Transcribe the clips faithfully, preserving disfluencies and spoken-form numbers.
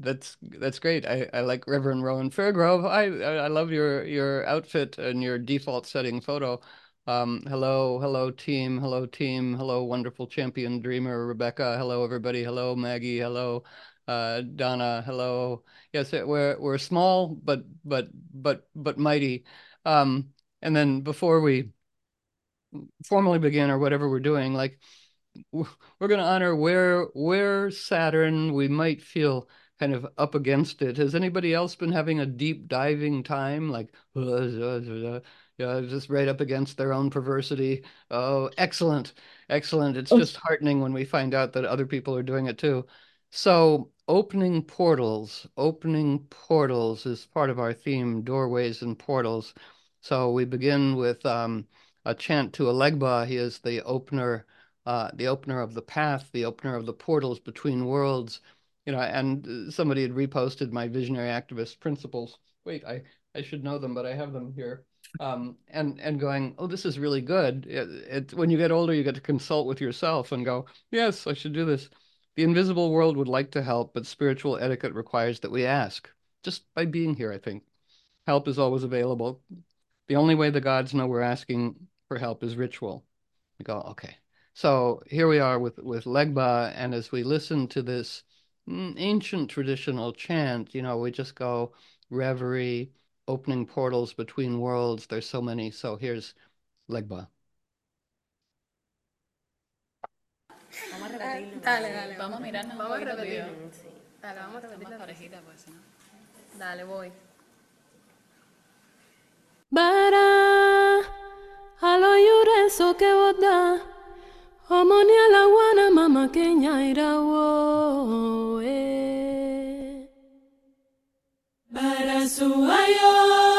that's that's great. I, I like Reverend Rowan Fairgrove. I I I love your your outfit and your default setting photo. Um, hello, hello team, hello team, hello wonderful champion dreamer Rebecca. Hello everybody. Hello Maggie. Hello uh, Donna. Hello. Yes, it- we're we're small but but but but mighty. Um, and then before we formally begin or whatever we're doing, like we're going to honor where where Saturn we might feel kind of up against it. Has anybody else been having a deep diving time, like uh, yeah, just right up against their own perversity? Oh, excellent, excellent. It's just heartening when we find out that other people are doing it too. So, opening portals, opening portals is part of our theme, doorways and portals. So we begin with um, a chant to Alegba. He is the opener uh, the opener of the path, the opener of the portals between worlds. You know, and uh, somebody had reposted my visionary activist principles. Wait, I, I should know them, but I have them here. Um, and and going, oh, this is really good. It, it, when you get older, you get to consult with yourself and go, yes, I should do this. The invisible world would like to help, but spiritual etiquette requires that we ask. Just by being here, I think. Help is always available. The only way the gods know we're asking for help is ritual. We go, okay. So here we are with with Legba, and as we listen to this mm, ancient traditional chant, you know, we just go reverie, opening portals between worlds. There's so many. So here's Legba. Vamos a repetirlo. Dale, dale. Vamos a mirarnos un Vamos a poquito tú y yo. repetirlo. Dale, vamos a Está repetirlo. más parejita, pues, si no. Dale, voy. Bara alo yure so ke woda homoni ala wana mama Kenya irawo eh bara suayo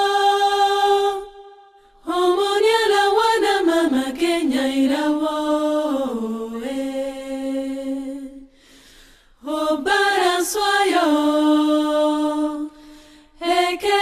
homoni ala wana mama Kenya irawo eh oh bara suayo eke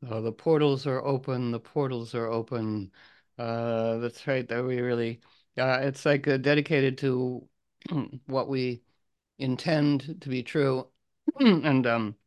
Oh, the portals are open. The portals are open. Uh, that's right. That we really, uh, it's like uh, dedicated to what we intend to be true. And um,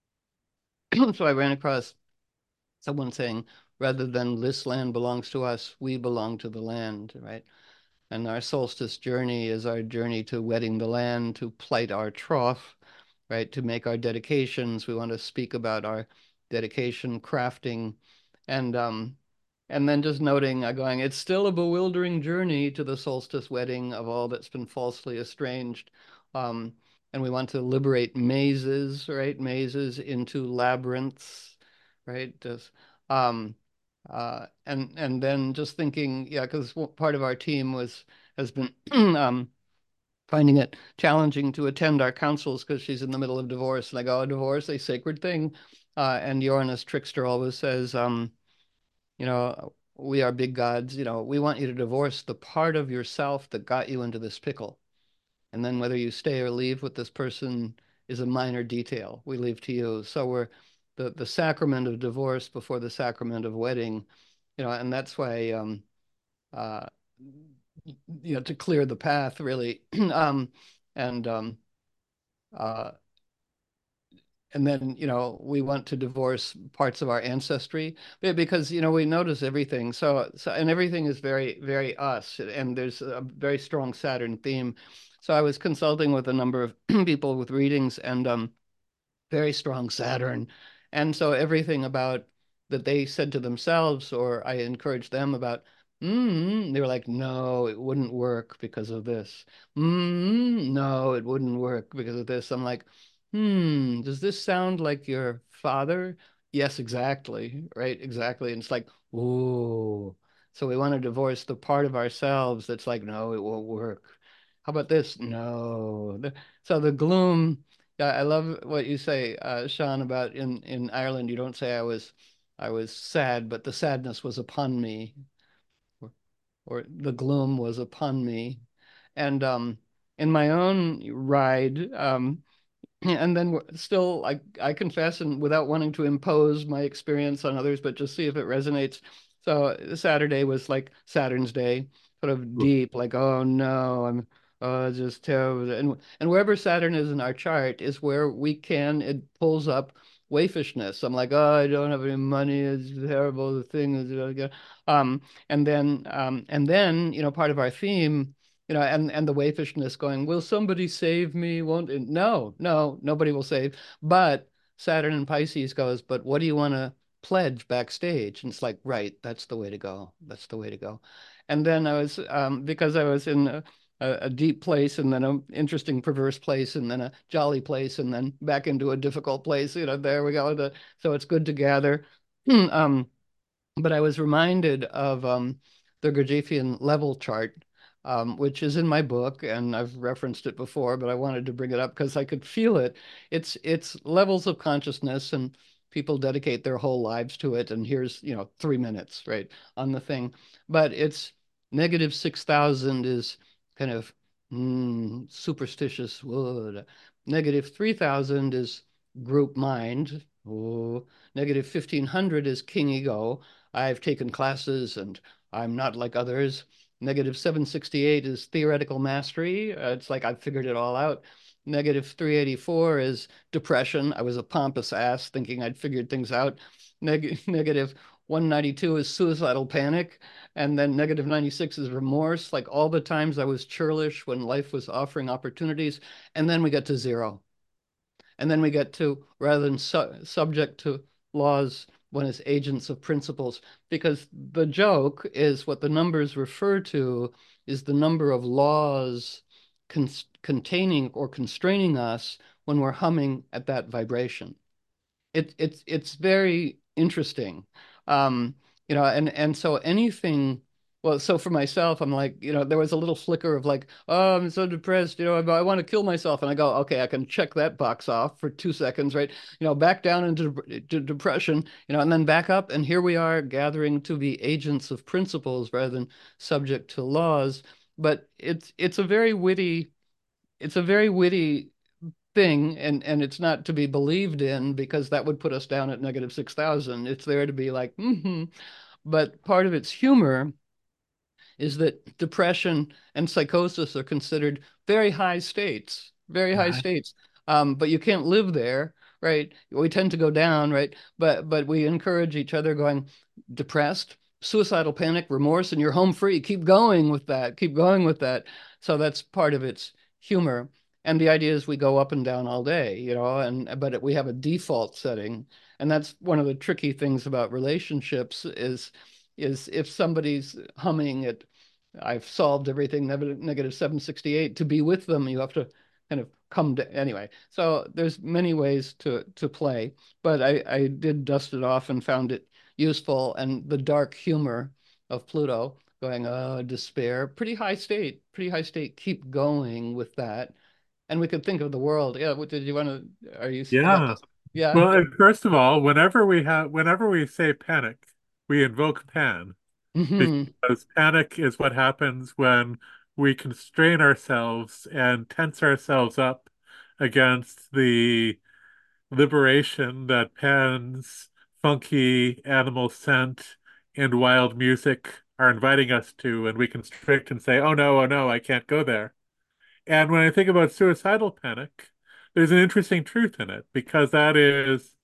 so I ran across someone saying, rather than this land belongs to us, we belong to the land, right? And our solstice journey is our journey to wetting the land, to plight our trough, right? To make our dedications. We want to speak about our dedication, crafting, and um, and then just noting, uh, going, it's still a bewildering journey to the solstice wedding of all that's been falsely estranged. Um, and we want to liberate mazes, right? Mazes into labyrinths, right? Just, um, uh, and and then just thinking, yeah, because part of our team was has been um, finding it challenging to attend our councils because she's in the middle of divorce. And I go, oh, divorce, a sacred thing. Uh, and Uranus Trickster always says, um, you know, we are big gods. You know, we want you to divorce the part of yourself that got you into this pickle. And then whether you stay or leave with this person is a minor detail. We leave to you. So we're the, the sacrament of divorce before the sacrament of wedding, you know, and that's why, um, uh, you know, to clear the path really. um, and, um, uh, and then, you know, we want to divorce parts of our ancestry because, you know, we notice everything. So, so, and everything is very, very us. And there's a very strong Saturn theme. So I was consulting with a number of people with readings and um, very strong Saturn. And so everything about that they said to themselves, or I encouraged them about, mm, they were like, no, it wouldn't work because of this. Mm, no, it wouldn't work because of this. I'm like, hmm, does this sound like your father? Yes, exactly. Right, exactly. And it's like, ooh. So we want to divorce the part of ourselves that's like, no, it won't work. How about this? No. So the gloom, yeah, I love what you say, uh, Sean, about in in Ireland. You don't say I was I was sad, but the sadness was upon me, or, or the gloom was upon me. And um, in my own ride, um, and then still, I I confess, and without wanting to impose my experience on others, but just see if it resonates. So Saturday was like Saturn's day, sort of deep, like, oh no, I'm oh it's just terrible. And and wherever Saturn is in our chart is where we can it pulls up waifishness. I'm like, oh, I don't have any money. It's terrible. The thing is, um, and then um, and then you know, part of our theme, you know, and and the waifishness going, will somebody save me? Won't it? No, no, nobody will save. But Saturn and Pisces goes, but what do you want to pledge backstage? And it's like, right, that's the way to go. That's the way to go. And then I was, um, because I was in a, a, a deep place and then an interesting perverse place and then a jolly place and then back into a difficult place, you know, there we go. The, so it's good to gather. um, but I was reminded of um, the Gurdjieffian level chart, um, which is in my book, and I've referenced it before, but I wanted to bring it up because I could feel it. It's it's levels of consciousness, and people dedicate their whole lives to it. And here's, you know, three minutes, right, on the thing. But it's negative six thousand is kind of mm, superstitious wood. Negative three thousand is group mind. Oh, negative fifteen hundred is king ego. I've taken classes and I'm not like others. Negative seven sixty-eight is theoretical mastery. Uh, it's like I've figured it all out. Negative three eighty-four is depression. I was a pompous ass thinking I'd figured things out. Neg negative one ninety-two is suicidal panic. And then negative ninety-six is remorse, like all the times I was churlish when life was offering opportunities. And then we get to zero. And then we get to, rather than su subject to laws, when it's agents of principles, because the joke is what the numbers refer to is the number of laws con containing or constraining us when we're humming at that vibration. It, it's it's very interesting. Um, you know, and and so anything, well, so for myself, I'm like, you know, there was a little flicker of like, oh, I'm so depressed, you know, I, I want to kill myself. And I go, okay, I can check that box off for two seconds, right? You know, back down into to depression, you know, and then back up. And here we are gathering to be agents of principles rather than subject to laws. But it's it's a very witty, it's a very witty thing, and and it's not to be believed in because that would put us down at negative six thousand. It's there to be like, mm-hmm. But part of its humor is that depression and psychosis are considered very high states, very high Right. states. Um, but you can't live there, right? We tend to go down, right? But but we encourage each other going depressed, suicidal panic, remorse, and you're home free. Keep going with that. Keep going with that. So that's part of its humor. And the idea is we go up and down all day, you know, and but we have a default setting. And that's one of the tricky things about relationships is is if somebody's humming at I've solved everything negative seven sixty-eight to be with them, you have to kind of come to anyway. So there's many ways to to play, but I, I did dust it off and found it useful. And the dark humor of Pluto going, uh, despair, pretty high state, pretty high state. Keep going with that. And we could think of the world. Yeah, what did you want to, are you about Yeah. this? Yeah. Well, and first of all, whenever we have, whenever we say panic, we invoke Pan Hmm. because panic is what happens when we constrain ourselves and tense ourselves up against the liberation that Pan's funky animal scent and wild music are inviting us to, and we constrict and say, "Oh no, oh no, I can't go there." And when I think about suicidal panic, there's an interesting truth in it because that is,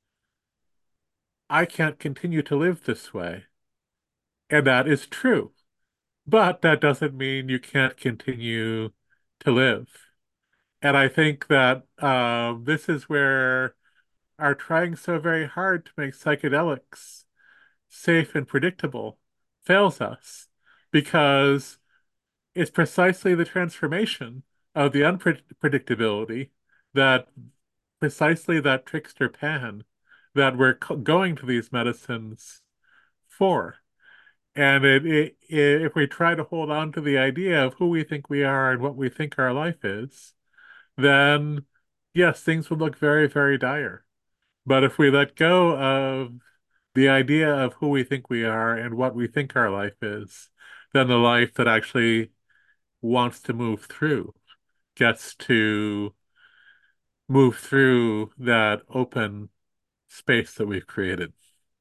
I can't continue to live this way. And that is true. But that doesn't mean you can't continue to live. And I think that um, this is where our trying so very hard to make psychedelics safe and predictable fails us because it's precisely the transformation of the unpredictability that precisely that trickster pan that we're going to these medicines for. And it, it, it, if we try to hold on to the idea of who we think we are and what we think our life is, then yes, things would look very, very dire. But if we let go of the idea of who we think we are and what we think our life is, then the life that actually wants to move through gets to move through that open space that we've created.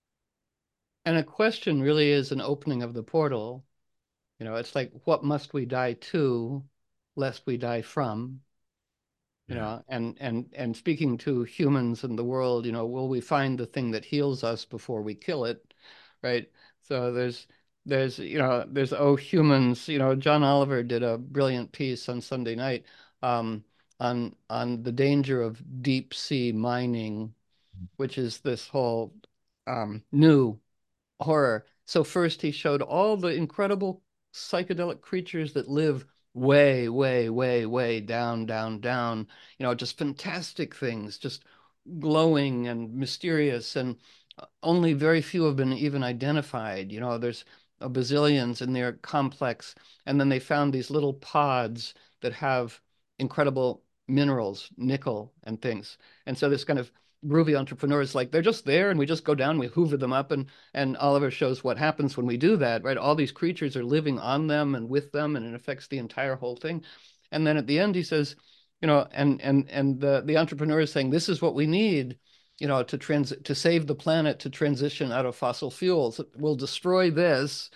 And a question really is an opening of the portal. You know, it's like, what must we die to, lest we die from? You Yeah. know, and and and speaking to humans in the world, you know, will we find the thing that heals us before we kill it, right? So there's there's you know there's oh humans, you know, John Oliver did a brilliant piece on Sunday night um, on on the danger of deep sea mining, which is this whole um, new horror. So first he showed all the incredible psychedelic creatures that live way, way, way, way down, down, down. You know, just fantastic things, just glowing and mysterious, and only very few have been even identified. You know, there's a bazillions and they're complex. And then they found these little pods that have incredible minerals, nickel and things. And so this kind of groovy entrepreneurs like they're just there and we just go down, we hoover them up, and and Oliver shows what happens when we do that, right? All these creatures are living on them and with them, and it affects the entire whole thing. And then at the end he says, you know, and and and the the entrepreneur is saying this is what we need, you know, to trans to save the planet, to transition out of fossil fuels. We'll destroy this.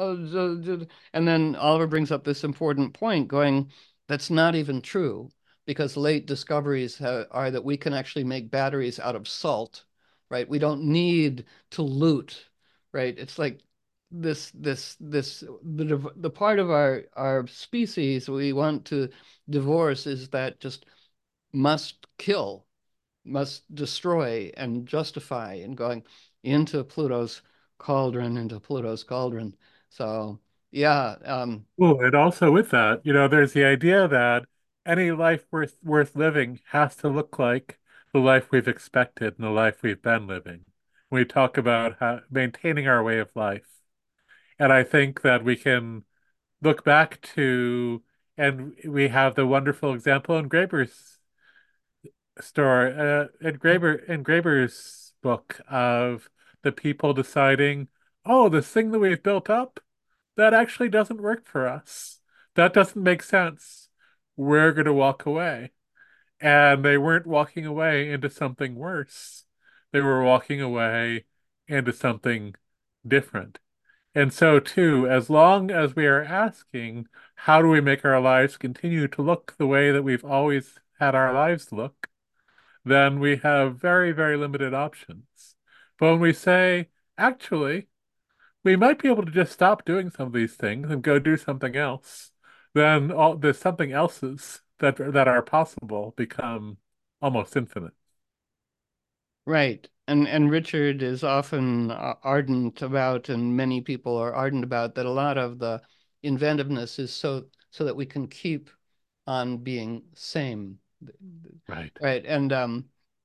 Uh, and then Oliver brings up this important point, going, that's not even true, because late discoveries ha are that we can actually make batteries out of salt, right? We don't need to loot, right? It's like this this this the the part of our our species we want to divorce is that just must kill, must destroy and justify, and going into Pluto's cauldron, into Pluto's cauldron. So yeah, um, Oh, and also with that, you know, there's the idea that any life worth worth living has to look like the life we've expected and the life we've been living. We talk about how, maintaining our way of life. And I think that we can look back to, and we have the wonderful example in Graeber's story, uh, in Graeber, in Graeber's book of the people deciding, oh, this thing that we've built up, that actually doesn't work for us. That doesn't make sense. We're going to walk away. And they weren't walking away into something worse. They were walking away into something different. And so, too, as long as we are asking, how do we make our lives continue to look the way that we've always had our lives look, then we have very, very limited options. But when we say, actually, we might be able to just stop doing some of these things and go do something else, then all the something else's that that are possible become almost infinite. Right. And and Richard is often uh, ardent about, and many people are ardent about, that a lot of the inventiveness is so so that we can keep on being same. Right. Right. And um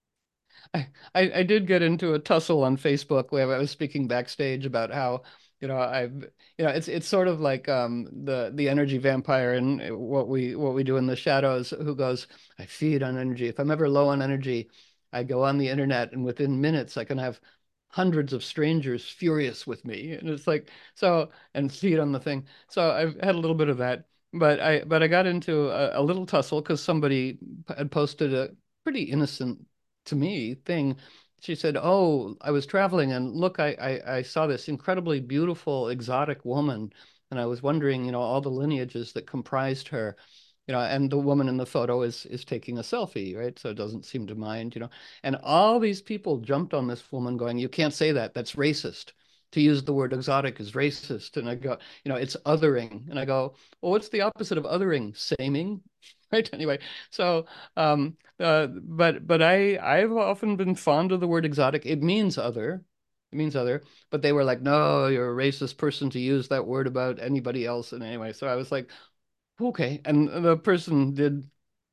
I, I I did get into a tussle on Facebook where I was speaking backstage about how, you know, I've, you know, it's it's sort of like um the the energy vampire and what we what we do in the shadows, who goes, I feed on energy. If I'm ever low on energy, I go on the internet and within minutes I can have hundreds of strangers furious with me. And it's like, so, and feed on the thing. So I've had a little bit of that. But I but I got into a, a little tussle because somebody had posted a pretty innocent to me thing. She said, "Oh, I was traveling and look, I, I I saw this incredibly beautiful exotic woman, and I was wondering, you know, all the lineages that comprised her, you know, and the woman in the photo is is taking a selfie, right? So it doesn't seem to mind, you know." And all these people jumped on this woman, going, "You can't say that. That's racist. To use the word exotic is racist." And I go, you know, it's othering. And I go, well, what's the opposite of othering? Saming, right? Anyway, so um, uh, but but I I've often been fond of the word exotic. It means other. It means other. But they were like, no, you're a racist person to use that word about anybody else. And anyway, so I was like, okay. And the person did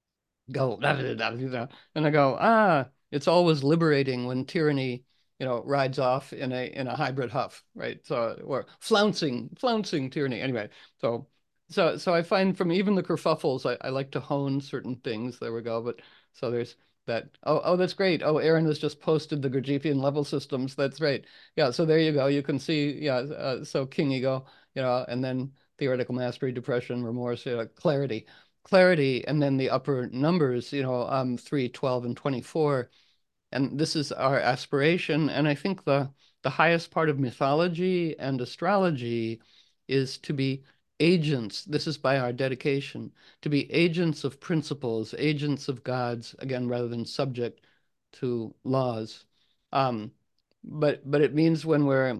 go, and I go, ah, it's always liberating when tyranny, you know, rides off in a in a hybrid huff, right? So, or flouncing, flouncing tyranny. Anyway, so so so I find from even the kerfuffles, I, I like to hone certain things. There we go. But so there's that. Oh, oh, that's great. Oh, Aaron has just posted the Gurdjieffian level systems. That's right. Yeah. So there you go. You can see. Yeah. Uh, so king ego, you know, and then theoretical mastery, depression, remorse, you know, clarity clarity, and then the upper numbers, you know, um, three, twelve, and twenty-four. And this is our aspiration. And I think the, the highest part of mythology and astrology is to be agents. This is by our dedication, to be agents of principles, agents of gods, again, rather than subject to laws. Um, but but it means when we're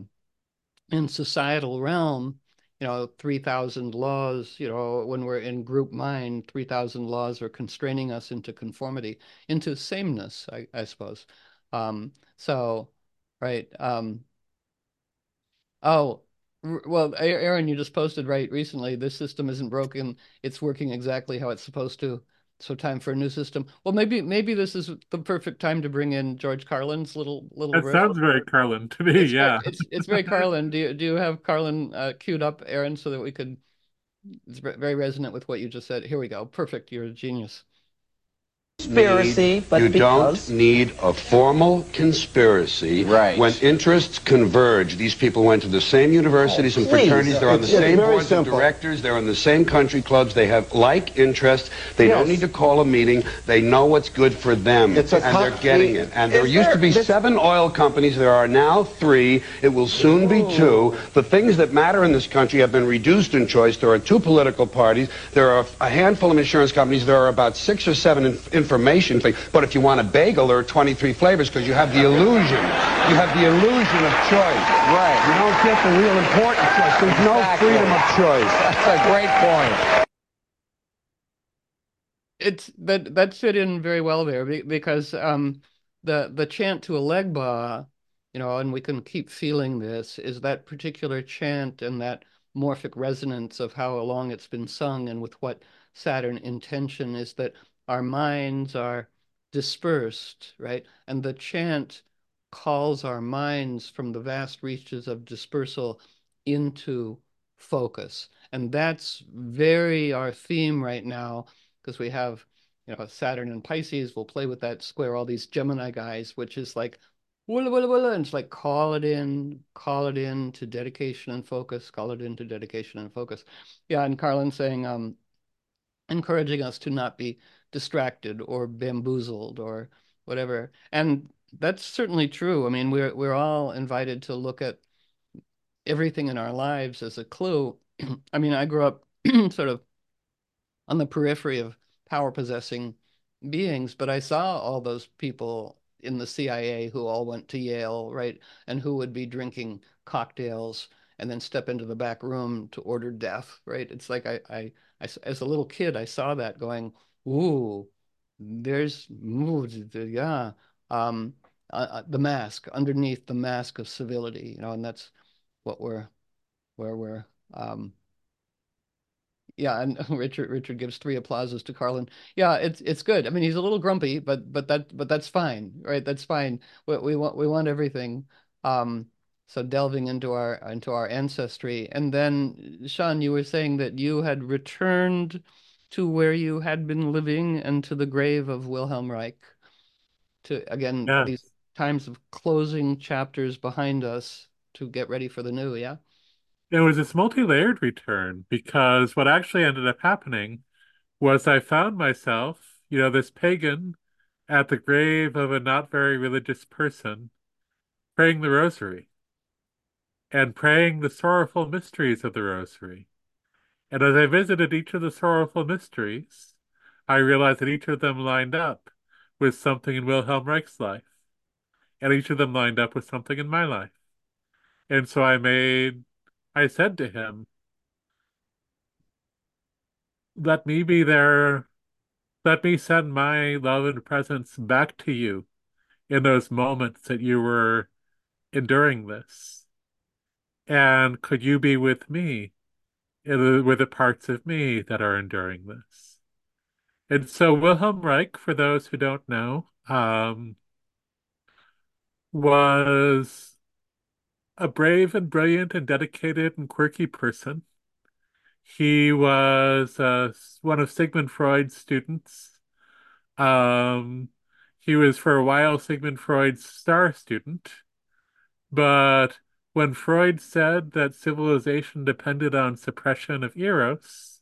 in societal realm, you know, three thousand laws, you know, when we're in group mind, three thousand laws are constraining us into conformity, into sameness, I, I suppose. Um, so, right. Um, oh, well, Aaron, you just posted right recently, this system isn't broken. It's working exactly how it's supposed to. So time for a new system. Well, maybe maybe this is the perfect time to bring in George Carlin's little little That riff. sounds very Carlin to me, It's yeah. it's it's very Carlin. Do you do you have Carlin uh, queued up, Aaron, so that we could? It's very resonant with what you just said. Here we go. Perfect. You're a genius. Conspiracy, but you because... don't need a formal conspiracy. Right. When interests converge, these people went to the same universities Oh, and please. fraternities. They're on the It's- it's same very boards simple. of directors. They're in the same country clubs. They have like interests. They Yes. don't need to call a meeting. They know what's good for them, It's a and they're co- getting it. And there Is used there- to be this- seven oil companies. There are now three. It will soon be two. The things that matter in this country have been reduced in choice. There are two political parties. There are a handful of insurance companies. There are about six or seven in information things. But if you want a bagel, there are twenty-three flavors because you have the illusion. You have the illusion of choice. Right. You don't get the real important choice. There's no Exactly. freedom of choice. That's a great point. It's that that fit in very well there be- because um the the chant to Elegba, you know, and we can keep feeling this, is that particular chant and that morphic resonance of how long it's been sung and with what Saturn intention is that our minds are dispersed, right? And the chant calls our minds from the vast reaches of dispersal into focus. And that's very our theme right now, because we have, you know, Saturn and Pisces will play with that square, all these Gemini guys, which is like, willa, willa, willa, and it's like, call it in, call it in to dedication and focus, call it into dedication and focus. Yeah, and Carlin's saying, um, encouraging us to not be distracted or bamboozled or whatever. And that's certainly true. I mean, we're we're all invited to look at everything in our lives as a clue. I mean, I grew up sort of on the periphery of power possessing beings, but I saw all those people in the C I A who all went to Yale, right? And who would be drinking cocktails and then step into the back room to order death, right? It's like I, I, I as a little kid, I saw that going, ooh, there's, ooh, yeah, um, uh, uh, the mask underneath the mask of civility, you know, and that's what we're, where we're, um, yeah, and Richard Richard gives three applauses to Carlin. Yeah, it's it's good. I mean, he's a little grumpy, but but that but that's fine, right? That's fine. We, we want we want everything. Um, so delving into our into our ancestry, and then Sean, you were saying that you had returned to where you had been living and to the grave of Wilhelm Reich. To again, Yeah. these times of closing chapters behind us to get ready for the new. Yeah. It was this multi-layered return because what actually ended up happening was I found myself, you know, this pagan at the grave of a not very religious person, praying the rosary and praying the sorrowful mysteries of the rosary. And as I visited each of the sorrowful mysteries, I realized that each of them lined up with something in Wilhelm Reich's life, and each of them lined up with something in my life. And so I made, I said to him, let me be there. Let me send my love and presence back to you in those moments that you were enduring this. And could you be with me in the, with the parts of me that are enduring this? And so Wilhelm Reich, for those who don't know, um, was a brave and brilliant and dedicated and quirky person. He was uh, one of Sigmund Freud's students. Um, he was for a while Sigmund Freud's star student, but when Freud said that civilization depended on suppression of eros,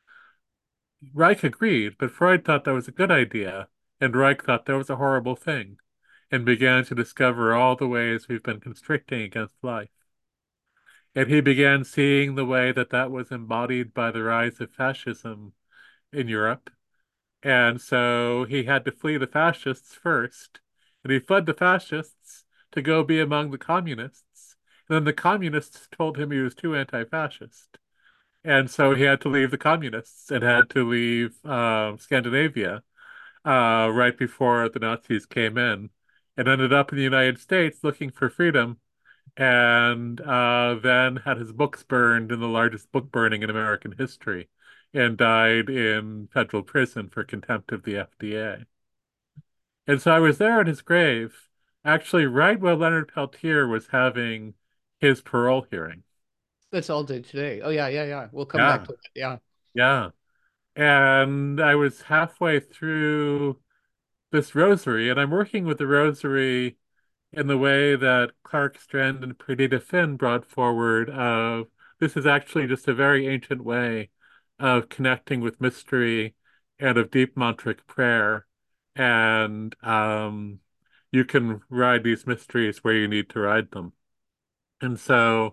Reich agreed, but Freud thought that was a good idea, and Reich thought that was a horrible thing, and began to discover all the ways we've been constricting against life. And he began seeing the way that that was embodied by the rise of fascism in Europe. And so he had to flee the fascists first. And he fled the fascists to go be among the communists. And then the communists told him he was too anti-fascist. And so he had to leave the communists and had to leave uh, Scandinavia uh, right before the Nazis came in, and ended up in the United States looking for freedom, and uh, then had his books burned in the largest book burning in American history, and died in federal prison for contempt of the F D A. And so I was there at his grave, actually right while Leonard Peltier was having his parole hearing. That's all day today. Oh yeah, yeah, yeah. We'll come Yeah, back to it. Yeah. yeah. And I was halfway through this rosary, and I'm working with the rosary in the way that Clark Strand and Perdita Finn brought forward of this is actually just a very ancient way of connecting with mystery and of deep mantric prayer. And um, you can ride these mysteries where you need to ride them. And so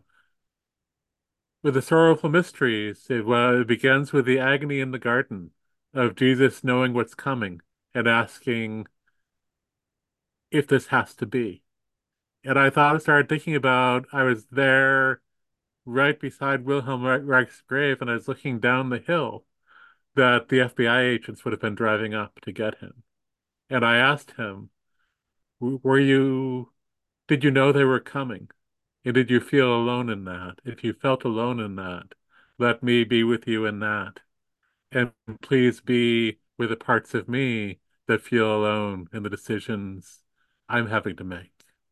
with the sorrowful mysteries, it, well, it begins with the agony in the garden of Jesus knowing what's coming and asking if this has to be. And I thought I started thinking about I was there right beside Wilhelm Reich's grave, and I was looking down the hill that the F B I agents would have been driving up to get him. And I asked him, were you, did you know they were coming? And did you feel alone in that? If you felt alone in that, let me be with you in that. And please be with the parts of me that feel alone in the decisions I'm having to make.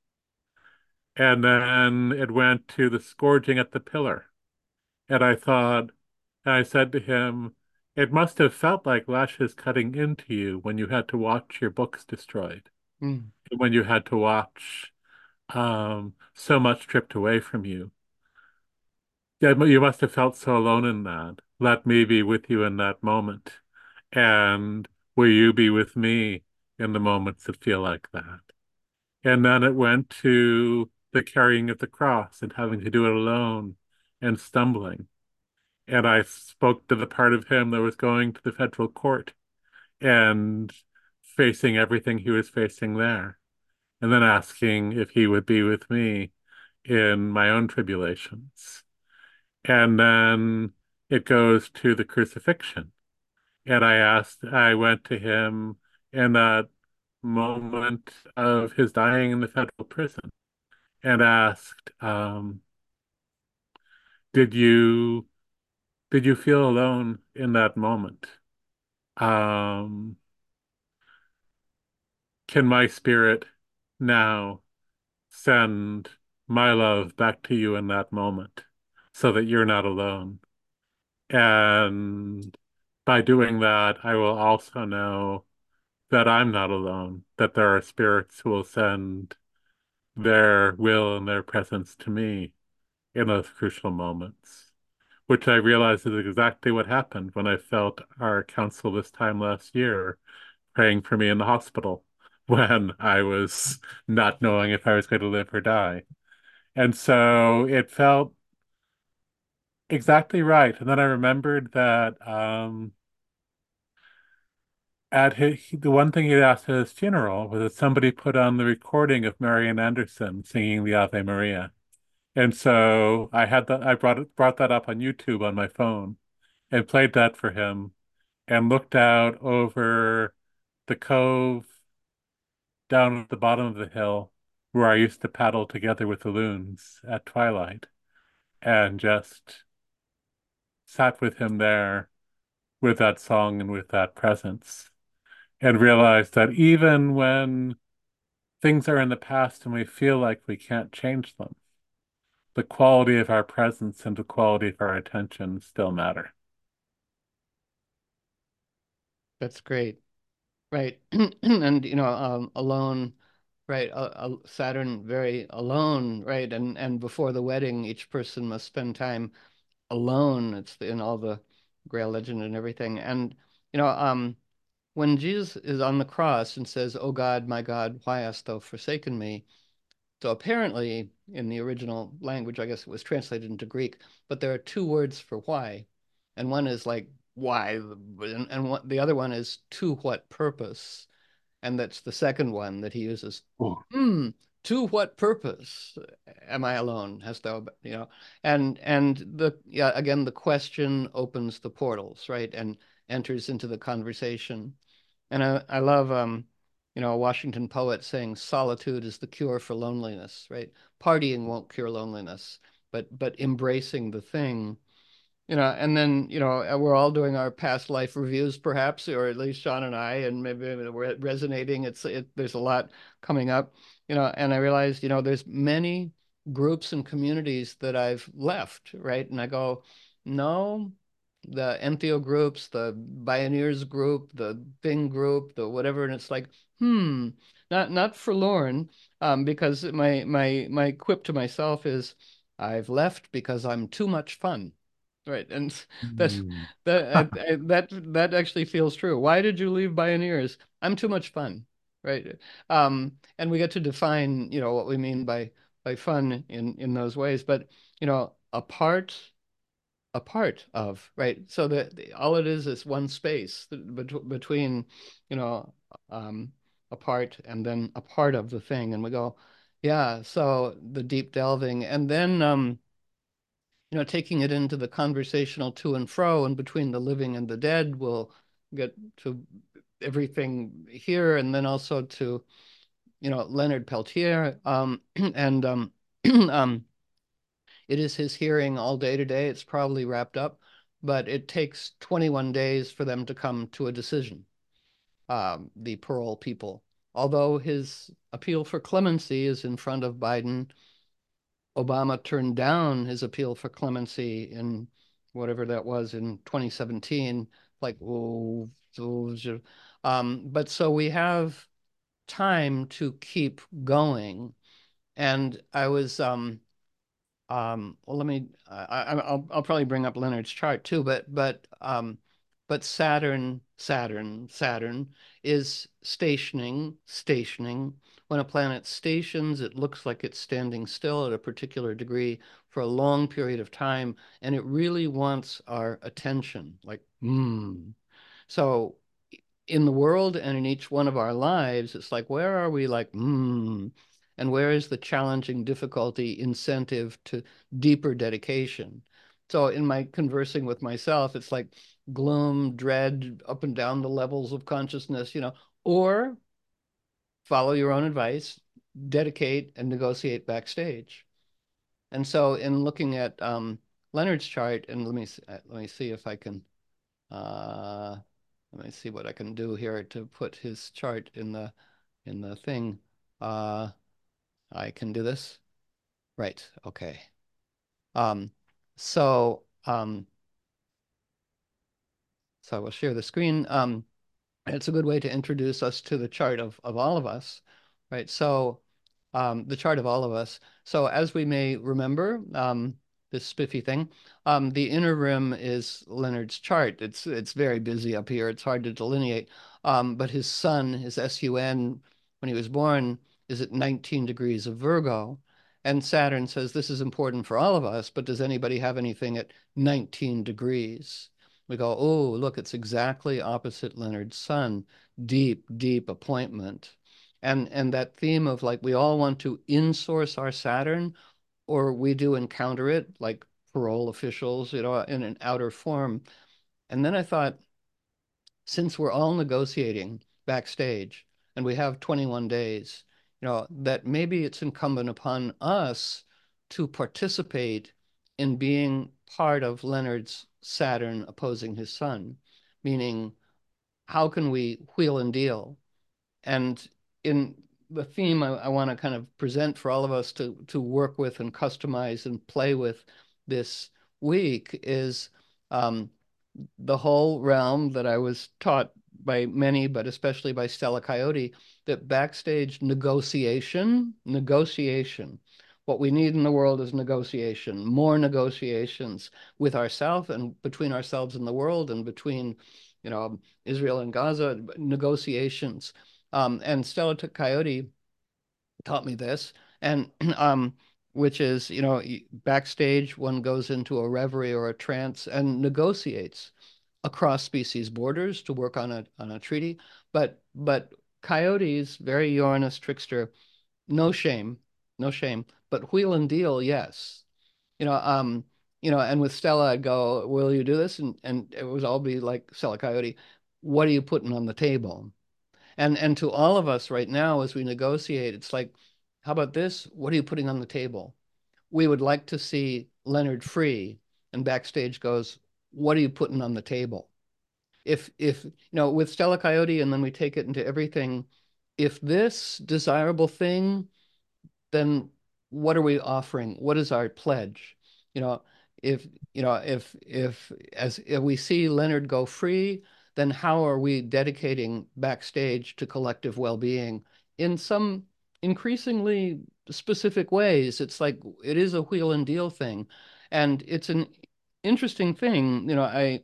And then it went to the scourging at the pillar. And I thought, and I said to him, it must have felt like lashes cutting into you when you had to watch your books destroyed, Mm. when you had to watch um, so much stripped away from you. Yeah, but you must have felt so alone in that. Let me be with you in that moment. And will you be with me in the moments that feel like that? And then it went to the carrying of the cross and having to do it alone and stumbling. And I spoke to the part of him that was going to the federal court and facing everything he was facing there, and then asking if he would be with me in my own tribulations. And then it goes to the crucifixion. And I asked, I went to him in that moment of his dying in the federal prison and asked, um, did you did you feel alone in that moment? Um, can my spirit now send my love back to you in that moment so that you're not alone? And by doing that, I will also know that I'm not alone, that there are spirits who will send their will and their presence to me in those crucial moments, which I realize is exactly what happened when I felt our counsel this time last year praying for me in the hospital when I was not knowing if I was going to live or die. And so it felt exactly right. And then I remembered that um, at his, the one thing he'd asked at his funeral was that somebody put on the recording of Marian Anderson singing the Ave Maria. And so I had that, I brought it, brought that up on YouTube on my phone and played that for him and looked out over the cove down at the bottom of the hill where I used to paddle together with the loons at twilight and just sat with him there with that song and with that presence and realized that even when things are in the past and we feel like we can't change them, the quality of our presence and the quality of our attention still matter. That's great. Right. And, you know, um, alone, right. Uh, uh, Saturn very alone, right. And and before the wedding, each person must spend time alone. It's in all the Grail legend and everything. And, you know, um, when Jesus is on the cross and says, "Oh God, my God, why hast thou forsaken me?" So apparently, in the original language, I guess it was translated into Greek, but there are two words for why. And one is like, why? And, and what, the other one is to what purpose? And that's the second one that he uses. Oh. Hmm, to what purpose am I alone? Hast thou, you know, and and the yeah, again, the question opens the portals, right? And enters into the conversation. And I, I love um, you know, a Washington poet saying solitude is the cure for loneliness, right? Partying won't cure loneliness, but but embracing the thing, you know, and then, you know, uh, we're all doing our past life reviews, perhaps, or at least Sean and I, and maybe we're resonating. It's it, there's a lot coming up, you know, and I realized, you know, there's many groups and communities that I've left, right? And I go, no, the Entheo groups, the Bioneers group, the Thing group, the whatever, and it's like, hmm, not not forlorn, um, because my my my quip to myself is, I've left because I'm too much fun. Right, and that's Mm. that I, that that actually feels true. Why did you leave Bioneers? I'm too much fun, right? Um, and we get to define, you know, what we mean by by fun in in those ways. But you know, a part a part of, right? So that all it is is one space bet between, you know, um, a part and then a part of the thing, and we go, yeah. So the deep delving, and then um you know, taking it into the conversational to and fro and between the living and the dead, we'll get to everything here, and then also to, you know, Leonard Peltier. Um, and um, um, it is his hearing all day today. It's probably wrapped up, but it takes twenty-one days for them to come to a decision, um, the parole people. Although his appeal for clemency is in front of Biden, Obama turned down his appeal for clemency in whatever that was in twenty seventeen. Like, oh, oh, um, but so we have time to keep going. And I was, um, um, well, let me, I, I, I'll, I'll probably bring up Leonard's chart too, but, but um, but Saturn, Saturn, Saturn is stationing, stationing. When a planet stations, it looks like it's standing still at a particular degree for a long period of time, and it really wants our attention, like, hmm. So in the world and in each one of our lives, it's like, where are we like, hmm, and where is the challenging difficulty incentive to deeper dedication? So in my conversing with myself, it's like gloom, dread, up and down the levels of consciousness, you know, or follow your own advice, dedicate and negotiate backstage. And so in looking at um, Leonard's chart, and let me let me see if I can uh, let me see what I can do here to put his chart in the in the thing. Uh, I can do this. Right. Okay. Um, so um, so I will share the screen. Um, it's a good way to introduce us to the chart of, of all of us, right? So um, the chart of all of us. So as we may remember, um, this spiffy thing, um, the inner rim is Leonard's chart. It's it's very busy up here. It's hard to delineate. Um, but his sun, his S U N, when he was born, is at nineteen degrees of Virgo. And Saturn says this is important for all of us, but does anybody have anything at nineteen degrees? We go, oh, look, it's exactly opposite Leonard's sun. Deep, deep appointment. And, and that theme of like, we all want to insource our Saturn, or we do encounter it, like parole officials, you know, in an outer form. And then I thought, since we're all negotiating backstage and we have twenty-one days, you know, that maybe it's incumbent upon us to participate in being part of Leonard's Saturn opposing his sun, meaning how can we wheel and deal? And in the theme I, I want to kind of present for all of us to, to work with and customize and play with this week is um, the whole realm that I was taught by many, but especially by Stella Coyote, that backstage negotiation, negotiation. What we need in the world is negotiation, more negotiations with ourselves and between ourselves and the world and between, you know, Israel and Gaza, negotiations. Um, and Stella Coyote taught me this, and um, which is, you know, backstage one goes into a reverie or a trance and negotiates across species borders to work on a on a treaty. But but Coyote's very Uranus trickster, no shame, no shame, but wheel and deal, yes. You know, um, you know, and with Stella, I'd go, will you do this? And and it would all be like, Stella Coyote, what are you putting on the table? And and to all of us right now, as we negotiate, it's like, how about this? What are you putting on the table? We would like to see Leonard free, and backstage goes, what are you putting on the table? If if you know, with Stella Coyote, and then we take it into everything, if this desirable thing, then what are we offering? What is our pledge? You know, if you know, if if as if we see Leonard go free, then how are we dedicating backstage to collective well-being in some increasingly specific ways? It's like it is a wheel and deal thing, and it's an interesting thing. You know, I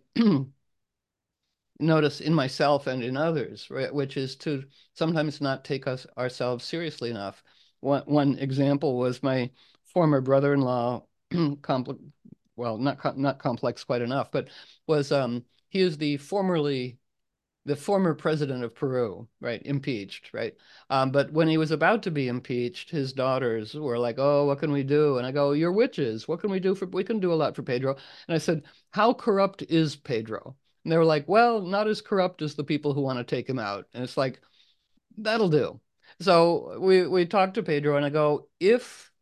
notice in myself and in others, right, which is to sometimes not take us ourselves seriously enough. One, one example was my former brother-in-law, compl well, not com not complex quite enough, but was um, he is the formerly the former president of Peru, right, impeached, right? Um, but when he was about to be impeached, his daughters were like, "Oh, what can we do?" And I go, "You're witches. What can we do for? We can do a lot for Pedro." And I said, "How corrupt is Pedro?" And they were like, "Well, not as corrupt as the people who want to take him out." And it's like, that'll do. So we we talked to Pedro, and I go, if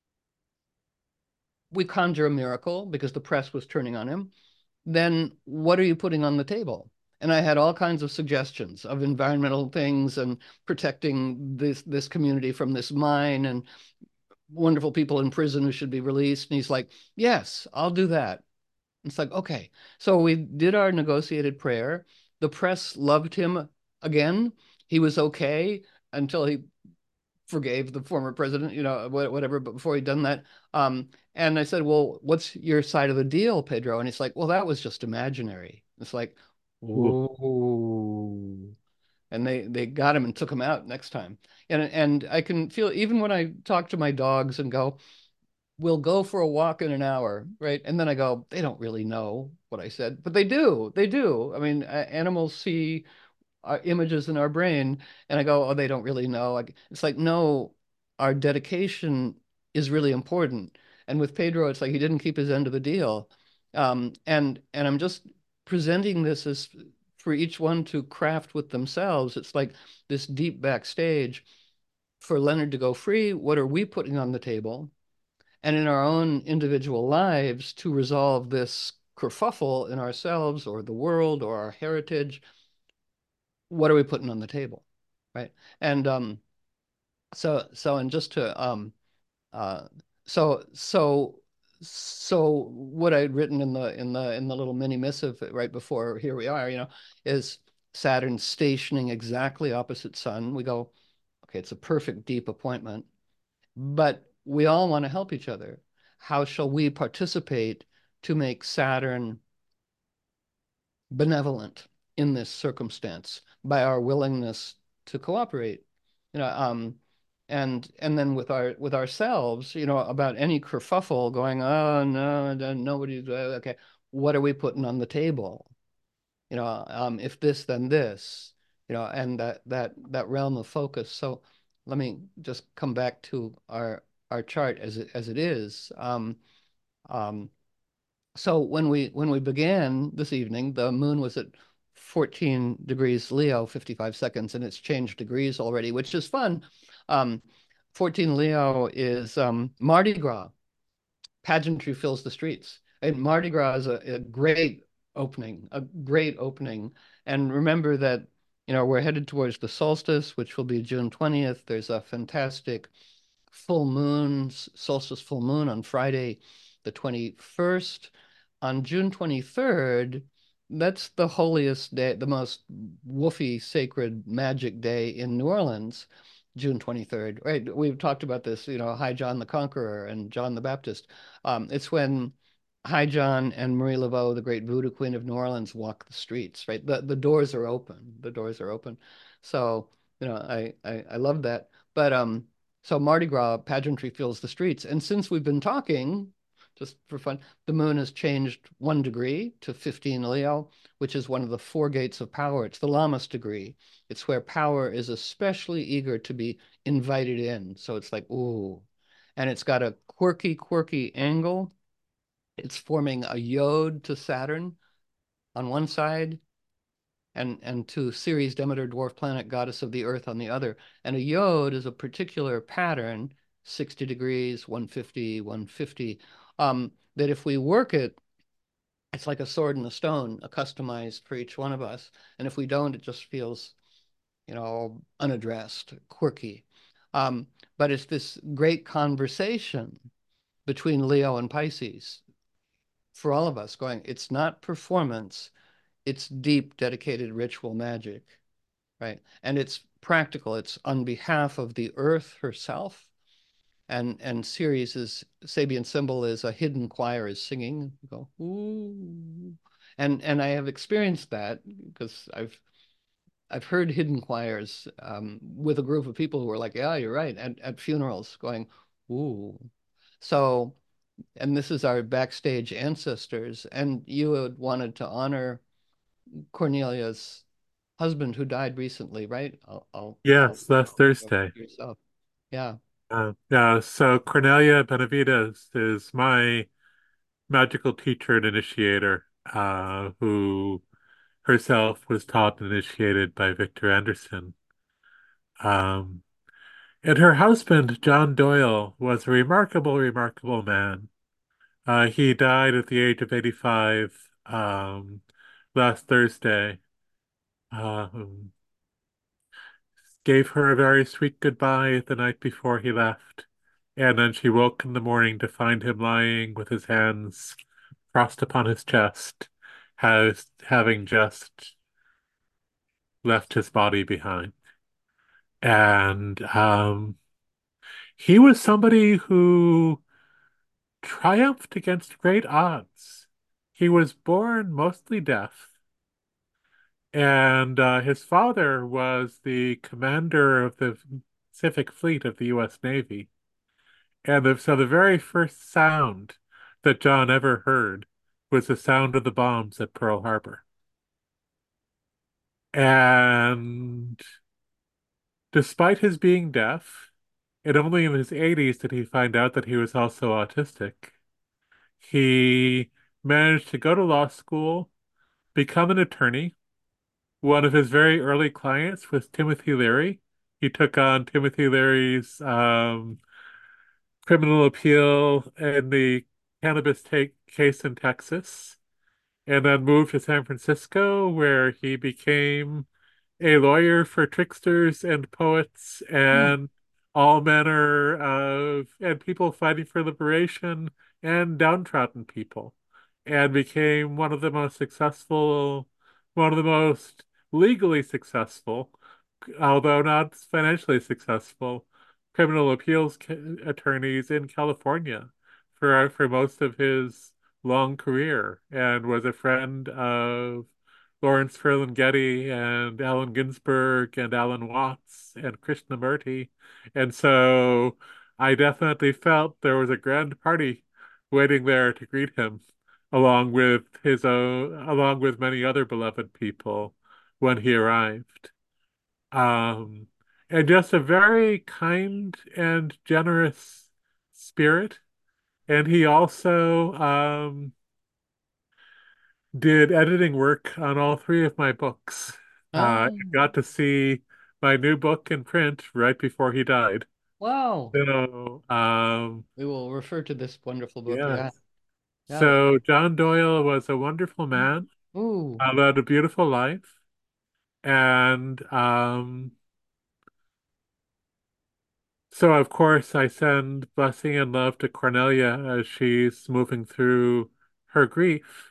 we conjure a miracle because the press was turning on him, then what are you putting on the table? And I had all kinds of suggestions of environmental things and protecting this this community from this mine and wonderful people in prison who should be released. And he's like, yes, I'll do that. It's like, okay. So we did our negotiated prayer. The press loved him again. He was okay until he forgave the former president, you know, whatever, but before he'd done that. Um, and I said, well, what's your side of the deal, Pedro? And he's like, well, that was just imaginary. It's like, Ooh. Ooh. And they they got him and took him out next time. And and I can feel even when I talk to my dogs and go, we'll go for a walk in an hour, right? And then I go, they don't really know what I said, but they do. They do. I mean, uh, animals see our images in our brain, and I go, oh, they don't really know. Like, it's like, no, our dedication is really important. And with Pedro, it's like he didn't keep his end of the deal. Um, and and I'm just presenting this as for each one to craft with themselves. It's like this deep backstage for Leonard to go free. What are we putting on the table? And in our own individual lives to resolve this kerfuffle in ourselves or the world or our heritage, what are we putting on the table, right? And um, so so and just to um, uh, so so so what I'd written in the in the in the little mini missive right before here we are, you know, is Saturn stationing exactly opposite Sun. We go, okay, it's a perfect deep appointment, but we all want to help each other. How shall we participate to make Saturn benevolent in this circumstance by our willingness to cooperate? You know, um, and and then with our with ourselves, you know, about any kerfuffle going, oh no, nobody's okay. What are we putting on the table? You know, um, if this, then this, you know, and that that that realm of focus. So let me just come back to our our chart as it as it is. Um, um, so when we when we began this evening, the moon was at fourteen degrees Leo, fifty-five seconds, and it's changed degrees already, which is fun. Um, fourteen Leo is um, Mardi Gras. Pageantry fills the streets. And Mardi Gras is a, a great opening, a great opening. And remember that, you know, we're headed towards the solstice, which will be June twentieth. There's a fantastic full moon, solstice full moon on Friday, the twenty-first. On June twenty-third, that's the holiest day, the most woofy, sacred, magic day in New Orleans, June twenty-third, right? We've talked about this, you know, High John the Conqueror and John the Baptist. Um, it's when High John and Marie Laveau, the great voodoo queen of New Orleans, walk the streets, right? The, the doors are open. The doors are open. So, you know, I, I, I love that. But um, so Mardi Gras pageantry fills the streets. And since we've been talking, just for fun, the moon has changed one degree to fifteen Leo, which is one of the four gates of power. It's the Lammas degree. It's where power is especially eager to be invited in. So it's like, ooh. And it's got a quirky, quirky angle. It's forming a yod to Saturn on one side and, and to Ceres, Demeter, dwarf planet, goddess of the earth on the other. And a yod is a particular pattern, sixty degrees, one fifty, one fifty, um, that if we work it, it's like a sword and a stone, a customized for each one of us. And if we don't, it just feels, you know, unaddressed, quirky. Um, but it's this great conversation between Leo and Pisces for all of us going, it's not performance, it's deep, dedicated ritual magic, right? And it's practical. It's on behalf of the earth herself. And and Ceres' Sabian symbol is a hidden choir is singing. You go, ooh. And and I have experienced that because I've I've heard hidden choirs um, with a group of people who are like, yeah, you're right, at, at funerals going, ooh. So, and this is our backstage ancestors. And you had wanted to honor Cornelia's husband who died recently, right? I'll, I'll, I'll, Yes, last I'll go Thursday. yourself. Yeah. Uh, yeah, so Cornelia Benavides is my magical teacher and initiator, uh, who herself was taught and initiated by Victor Anderson. Um, and her husband, John Doyle, was a remarkable, remarkable man. Uh, he died at the age of eighty-five, um, last Thursday. Um, gave her a very sweet goodbye the night before he left. And then she woke in the morning to find him lying with his hands crossed upon his chest, has having just left his body behind. And um, he was somebody who triumphed against great odds. He was born mostly deaf, And uh, his father was the commander of the Pacific Fleet of the U S Navy. And the, so the very first sound that John ever heard was the sound of the bombs at Pearl Harbor. And despite his being deaf, and only in his eighties did he find out that he was also autistic, he managed to go to law school, become an attorney. One of his very early clients was Timothy Leary. He took on Timothy Leary's um, criminal appeal in the cannabis take case in Texas, and then moved to San Francisco, where he became a lawyer for tricksters and poets Hmm. and all manner of and people fighting for liberation and downtrodden people, and became one of the most successful, one of the most legally successful, although not financially successful, criminal appeals ca- attorneys in California for for most of his long career, and was a friend of Lawrence Ferlinghetti and Allen Ginsberg and Alan Watts and Krishnamurti. And so I definitely felt there was a grand party waiting there to greet him, along with his own, along with many other beloved people when he arrived. Um, and just a very kind and generous spirit. And he also um, did editing work on all three of my books. Uh, Oh, got to see my new book in print right before he died. wow. So, um, We will refer to this wonderful book. Yeah. yes. Yeah. So John Doyle was a wonderful man, Ooh. uh, led a beautiful life, and um, so of course I send blessing and love to Cornelia as she's moving through her grief.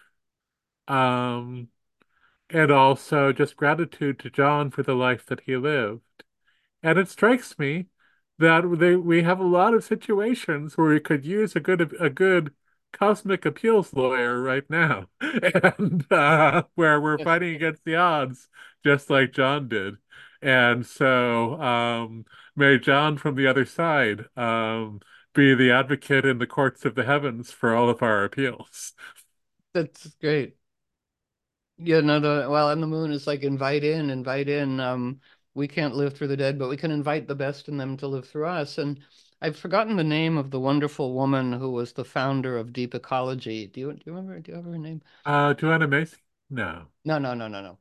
Um, and also just gratitude to John for the life that he lived. And it strikes me that they, we have a lot of situations where we could use a good a good cosmic appeals lawyer right now, and uh, where we're Yes. fighting against the odds, just like John did. And so, um, may John from the other side um, be the advocate in the courts of the heavens for all of our appeals. That's great. Yeah, no, the well, and the moon is like invite in, invite in. Um, we can't live through the dead, but we can invite the best in them to live through us. And I've forgotten the name of the wonderful woman who was the founder of Deep Ecology. Do you do you remember? Do you have her name? Uh, Joanna Macy? No. No, no, no, no, no.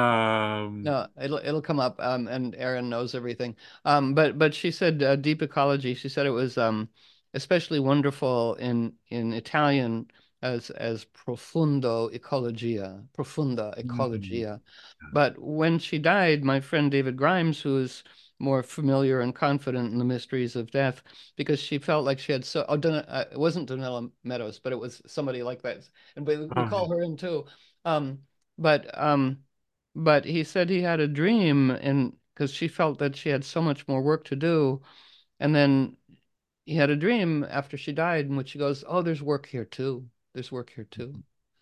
Um, No, it'll it'll come up. Um, and Erin knows everything. Um, but but she said uh, deep ecology. She said it was um especially wonderful in in Italian as as profundo ecologia, profunda mm, ecologia. But when she died, my friend David Grimes, who is more familiar and confident in the mysteries of death, because she felt like she had so. Oh, Don, uh, it wasn't Donella Meadows, but it was somebody like that, and we we oh, yeah. call her in too. Um, but um. But he said he had a dream, and because she felt that she had so much more work to do. And then he had a dream after she died in which he goes, "Oh, there's work here too. There's work here too."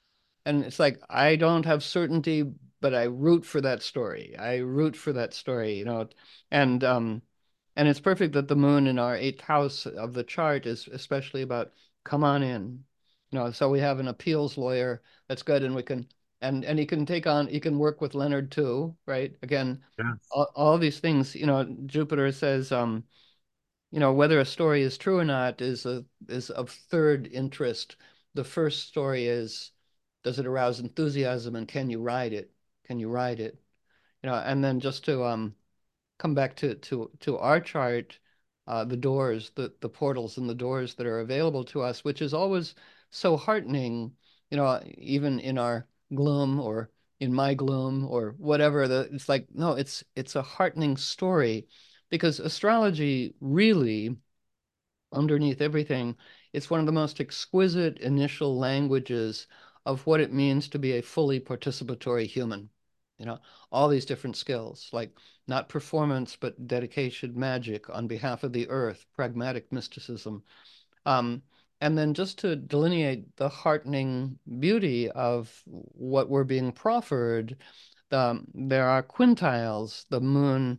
And it's like, I don't have certainty, but I root for that story. I root for that story, you know. And um and it's perfect that the moon in our eighth house of the chart is especially about come on in. You know, so we have an appeals lawyer that's good, and we can and and he can take on he can work with Leonard too, right? Again, Yes. all, all these things, you know, Jupiter says um you know, whether a story is true or not is a is of third interest. The first story is, does it arouse enthusiasm, and can you ride it? Can you ride it? You know, and then just to um come back to to to our chart, uh, the doors, the the portals and the doors that are available to us, which is always so heartening, you know, even in our gloom or in my gloom or whatever. The it's like no, it's it's a heartening story because astrology really underneath everything, it's one of the most exquisite initial languages of what it means to be a fully participatory human. You know, all these different skills, like not performance, but dedication, magic on behalf of the earth, pragmatic mysticism. Um, and then just to delineate the heartening beauty of what we're being proffered, The, there are quintiles, the moon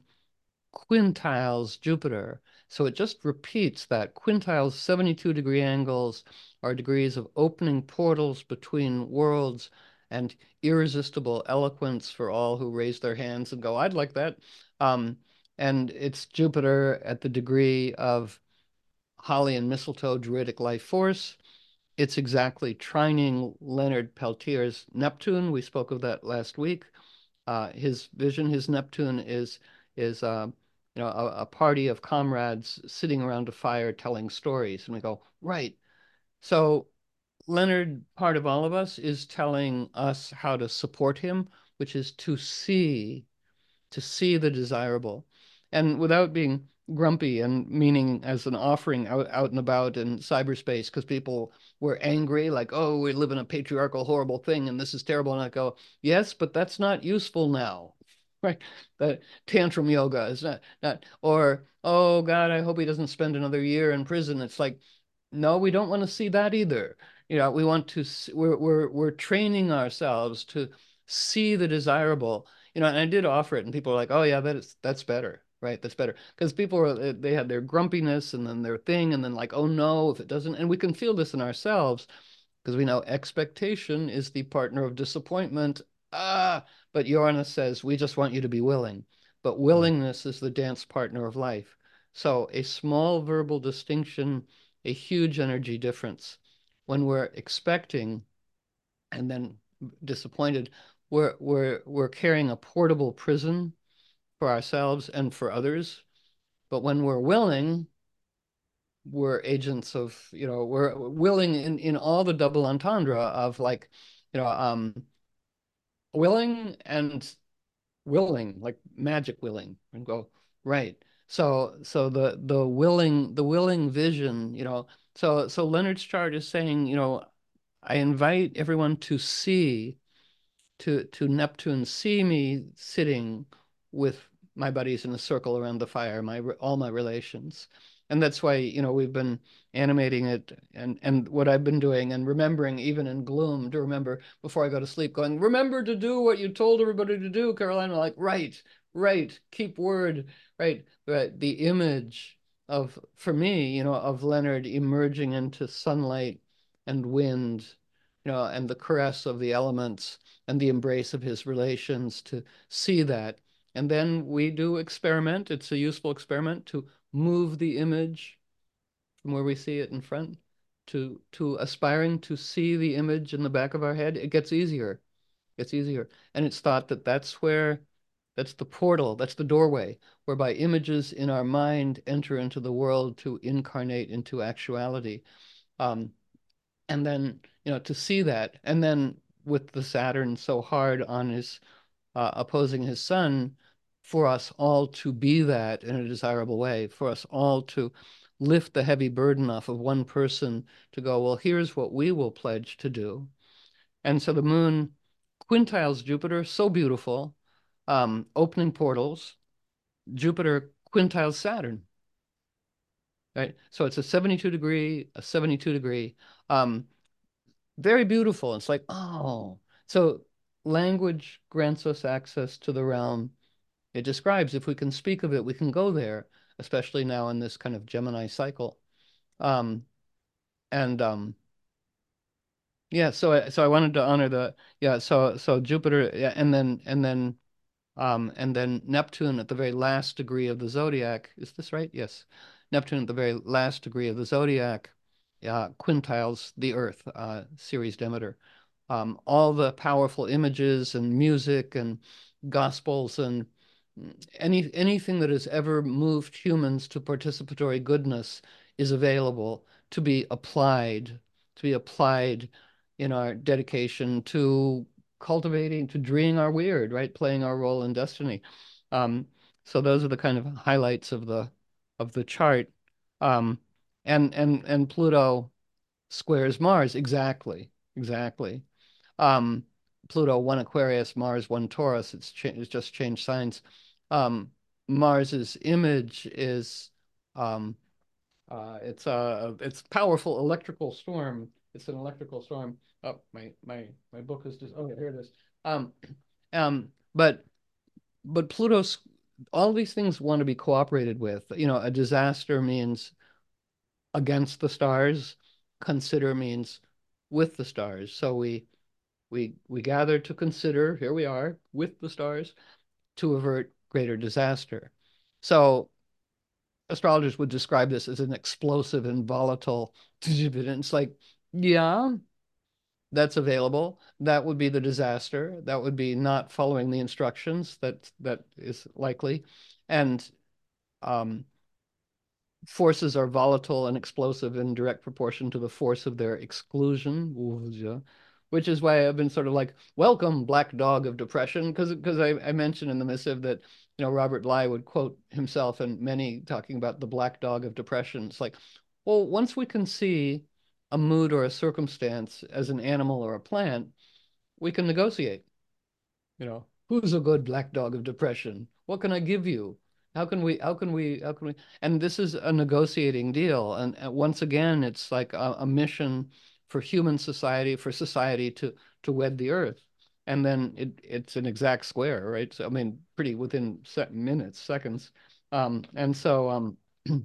quintiles Jupiter. So it just repeats that. Quintiles, seventy-two degree angles, are degrees of opening portals between worlds and irresistible eloquence for all who raise their hands and go, I'd like that. Um, and it's Jupiter at the degree of holly and mistletoe druidic life force. It's exactly trining Leonard Peltier's Neptune. We spoke of that last week. Uh, his vision, his Neptune is is uh, you know a, a party of comrades sitting around a fire telling stories, and we go, right. So Leonard, part of all of us, is telling us how to support him, which is to see to see the desirable, and without being grumpy and meaning as an offering out, out and about in cyberspace, because people were angry, like, oh, we live in a patriarchal, horrible thing, and this is terrible. And I go, yes, but that's not useful now, right? That tantrum yoga is not, not, or, oh God, I hope he doesn't spend another year in prison. It's like, no, we don't want to see that either. You know, we want to, we're, we're, we're training ourselves to see the desirable. You know, and I did offer it, and people were like, "Oh yeah, that is that's better, right? That's better." Because people were they had their grumpiness and then their thing, and then like, "Oh no, if it doesn't," and we can feel this in ourselves because we know expectation is the partner of disappointment. Ah, but Uranus says we just want you to be willing, but willingness is the dance partner of life. So a small verbal distinction, a huge energy difference. When we're expecting and then disappointed, we're we're we're carrying a portable prison for ourselves and for others. But when we're willing, we're agents of, you know, we're willing in in all the double entendre of, like, you know, um, willing and willing, like magic willing, and go, right. So so the the willing the willing vision, you know, so so Leonard's chart is saying, you know, I invite everyone to see to to Neptune, see me sitting with my buddies in a circle around the fire, my all my relations. And that's why, you know, we've been animating it, and and what I've been doing and remembering, even in gloom, to remember before I go to sleep, going, remember to do what you told everybody to do, Caroline. I'm like, right, right, keep word, right. But the image of, for me, you know, of Leonard emerging into sunlight and wind, you know, and the caress of the elements and the embrace of his relations, to see that. And then we do experiment. It's a useful experiment to move the image from where we see it in front to to aspiring to see the image in the back of our head. It gets easier. It's easier. And it's thought that that's where, that's the portal, that's the doorway, whereby images in our mind enter into the world to incarnate into actuality. Um, and then, you know, to see that, and then with the Saturn so hard on his uh, opposing his sun, for us all to be that in a desirable way, for us all to lift the heavy burden off of one person to go, well, here's what we will pledge to do. And so the moon quintiles Jupiter, so beautiful, um, opening portals. Jupiter quintiles Saturn, right? So it's a seventy-two degree, a seventy-two degree. Um, very beautiful. It's like, oh, so language grants us access to the realm. It describes, if we can speak of it, we can go there, especially now in this kind of Gemini cycle. Um, and um, yeah, so I, so I wanted to honor the, yeah, so so Jupiter, yeah, and then and then um, and then Neptune at the very last degree of the zodiac. Is this right? Yes. Neptune at the very last degree of the zodiac, uh, quintiles the Earth, uh, Ceres Demeter. Um, all the powerful images and music and gospels and any anything that has ever moved humans to participatory goodness is available to be applied, to be applied in our dedication to cultivating, to dreeing our weird, right? Playing our role in destiny. Um, so those are the kind of highlights of the of the chart. Um, and and and Pluto squares Mars, exactly, exactly. Um, Pluto one Aquarius, Mars one Taurus. It's, it's just changed signs. Um, Mars's image is um, uh, it's a it's powerful electrical storm. It's an electrical storm. Oh, my my my book is just, oh, here it is. Um, um, But but Pluto's all these things want to be cooperated with. You know, a disaster means against the stars, consider means with the stars. So we we we gather to consider, here we are, with the stars to avert greater disaster. So astrologers would describe this as an explosive and volatile. And it's like, yeah, that's available. That would be the disaster. That would be not following the instructions. That that is likely. And um, forces are volatile and explosive in direct proportion to the force of their exclusion, which is why I've been sort of like, welcome, black dog of depression, because because I, I mentioned in the missive that, you know, Robert Bly would quote himself and many talking about the black dog of depression. It's like, well, once we can see a mood or a circumstance as an animal or a plant, we can negotiate. You know, who's a good black dog of depression? What can I give you? How can we, how can we, how can we? And this is a negotiating deal. And, and once again, it's like a, a mission for human society, for society to to wed the earth. And then it it's an exact square, right? So I mean, pretty within se minutes, seconds. Um, and so um,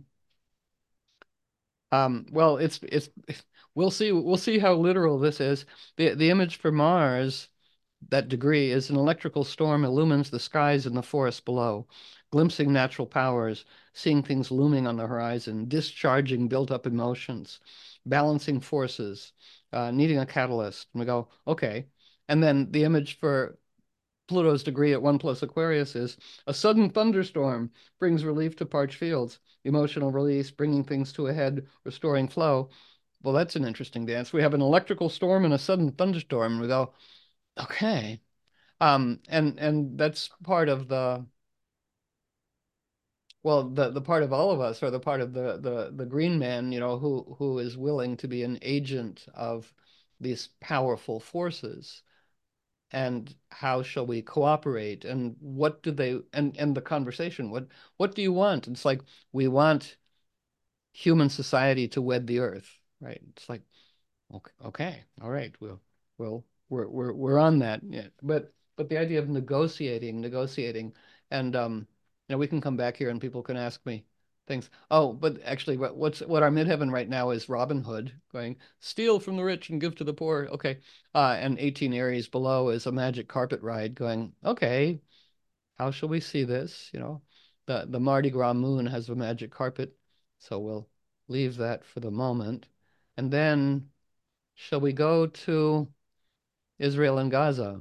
um, well, it's it's we'll see we'll see how literal this is. The the image for Mars, that degree, is an electrical storm illumines the skies and the forest below, glimpsing natural powers, seeing things looming on the horizon, discharging built-up emotions, balancing forces, uh, needing a catalyst. And we go, okay. And then the image for Pluto's degree at one plus Aquarius is a sudden thunderstorm brings relief to parched fields, emotional release, bringing things to a head, restoring flow. Well, that's an interesting dance. We have an electrical storm and a sudden thunderstorm. And we go, okay. Um, and and that's part of the, well, the the part of all of us, or the part of the the the green man, you know, who who is willing to be an agent of these powerful forces. And how shall we cooperate? And what do they, and and the conversation, what what do you want? It's like, we want human society to wed the earth, right? It's like, okay, okay, all right, we'll we'll we're we're we're on that. Yeah. But but the idea of negotiating, negotiating, and um, you know, we can come back here and people can ask me things. Oh, but actually, what what's what our midheaven right now is Robin Hood going, steal from the rich and give to the poor. Okay, uh, and eighteen Aries below is a magic carpet ride going, okay, how shall we see this? You know, the the Mardi Gras moon has a magic carpet, so we'll leave that for the moment, and then. Shall we go to Israel and Gaza?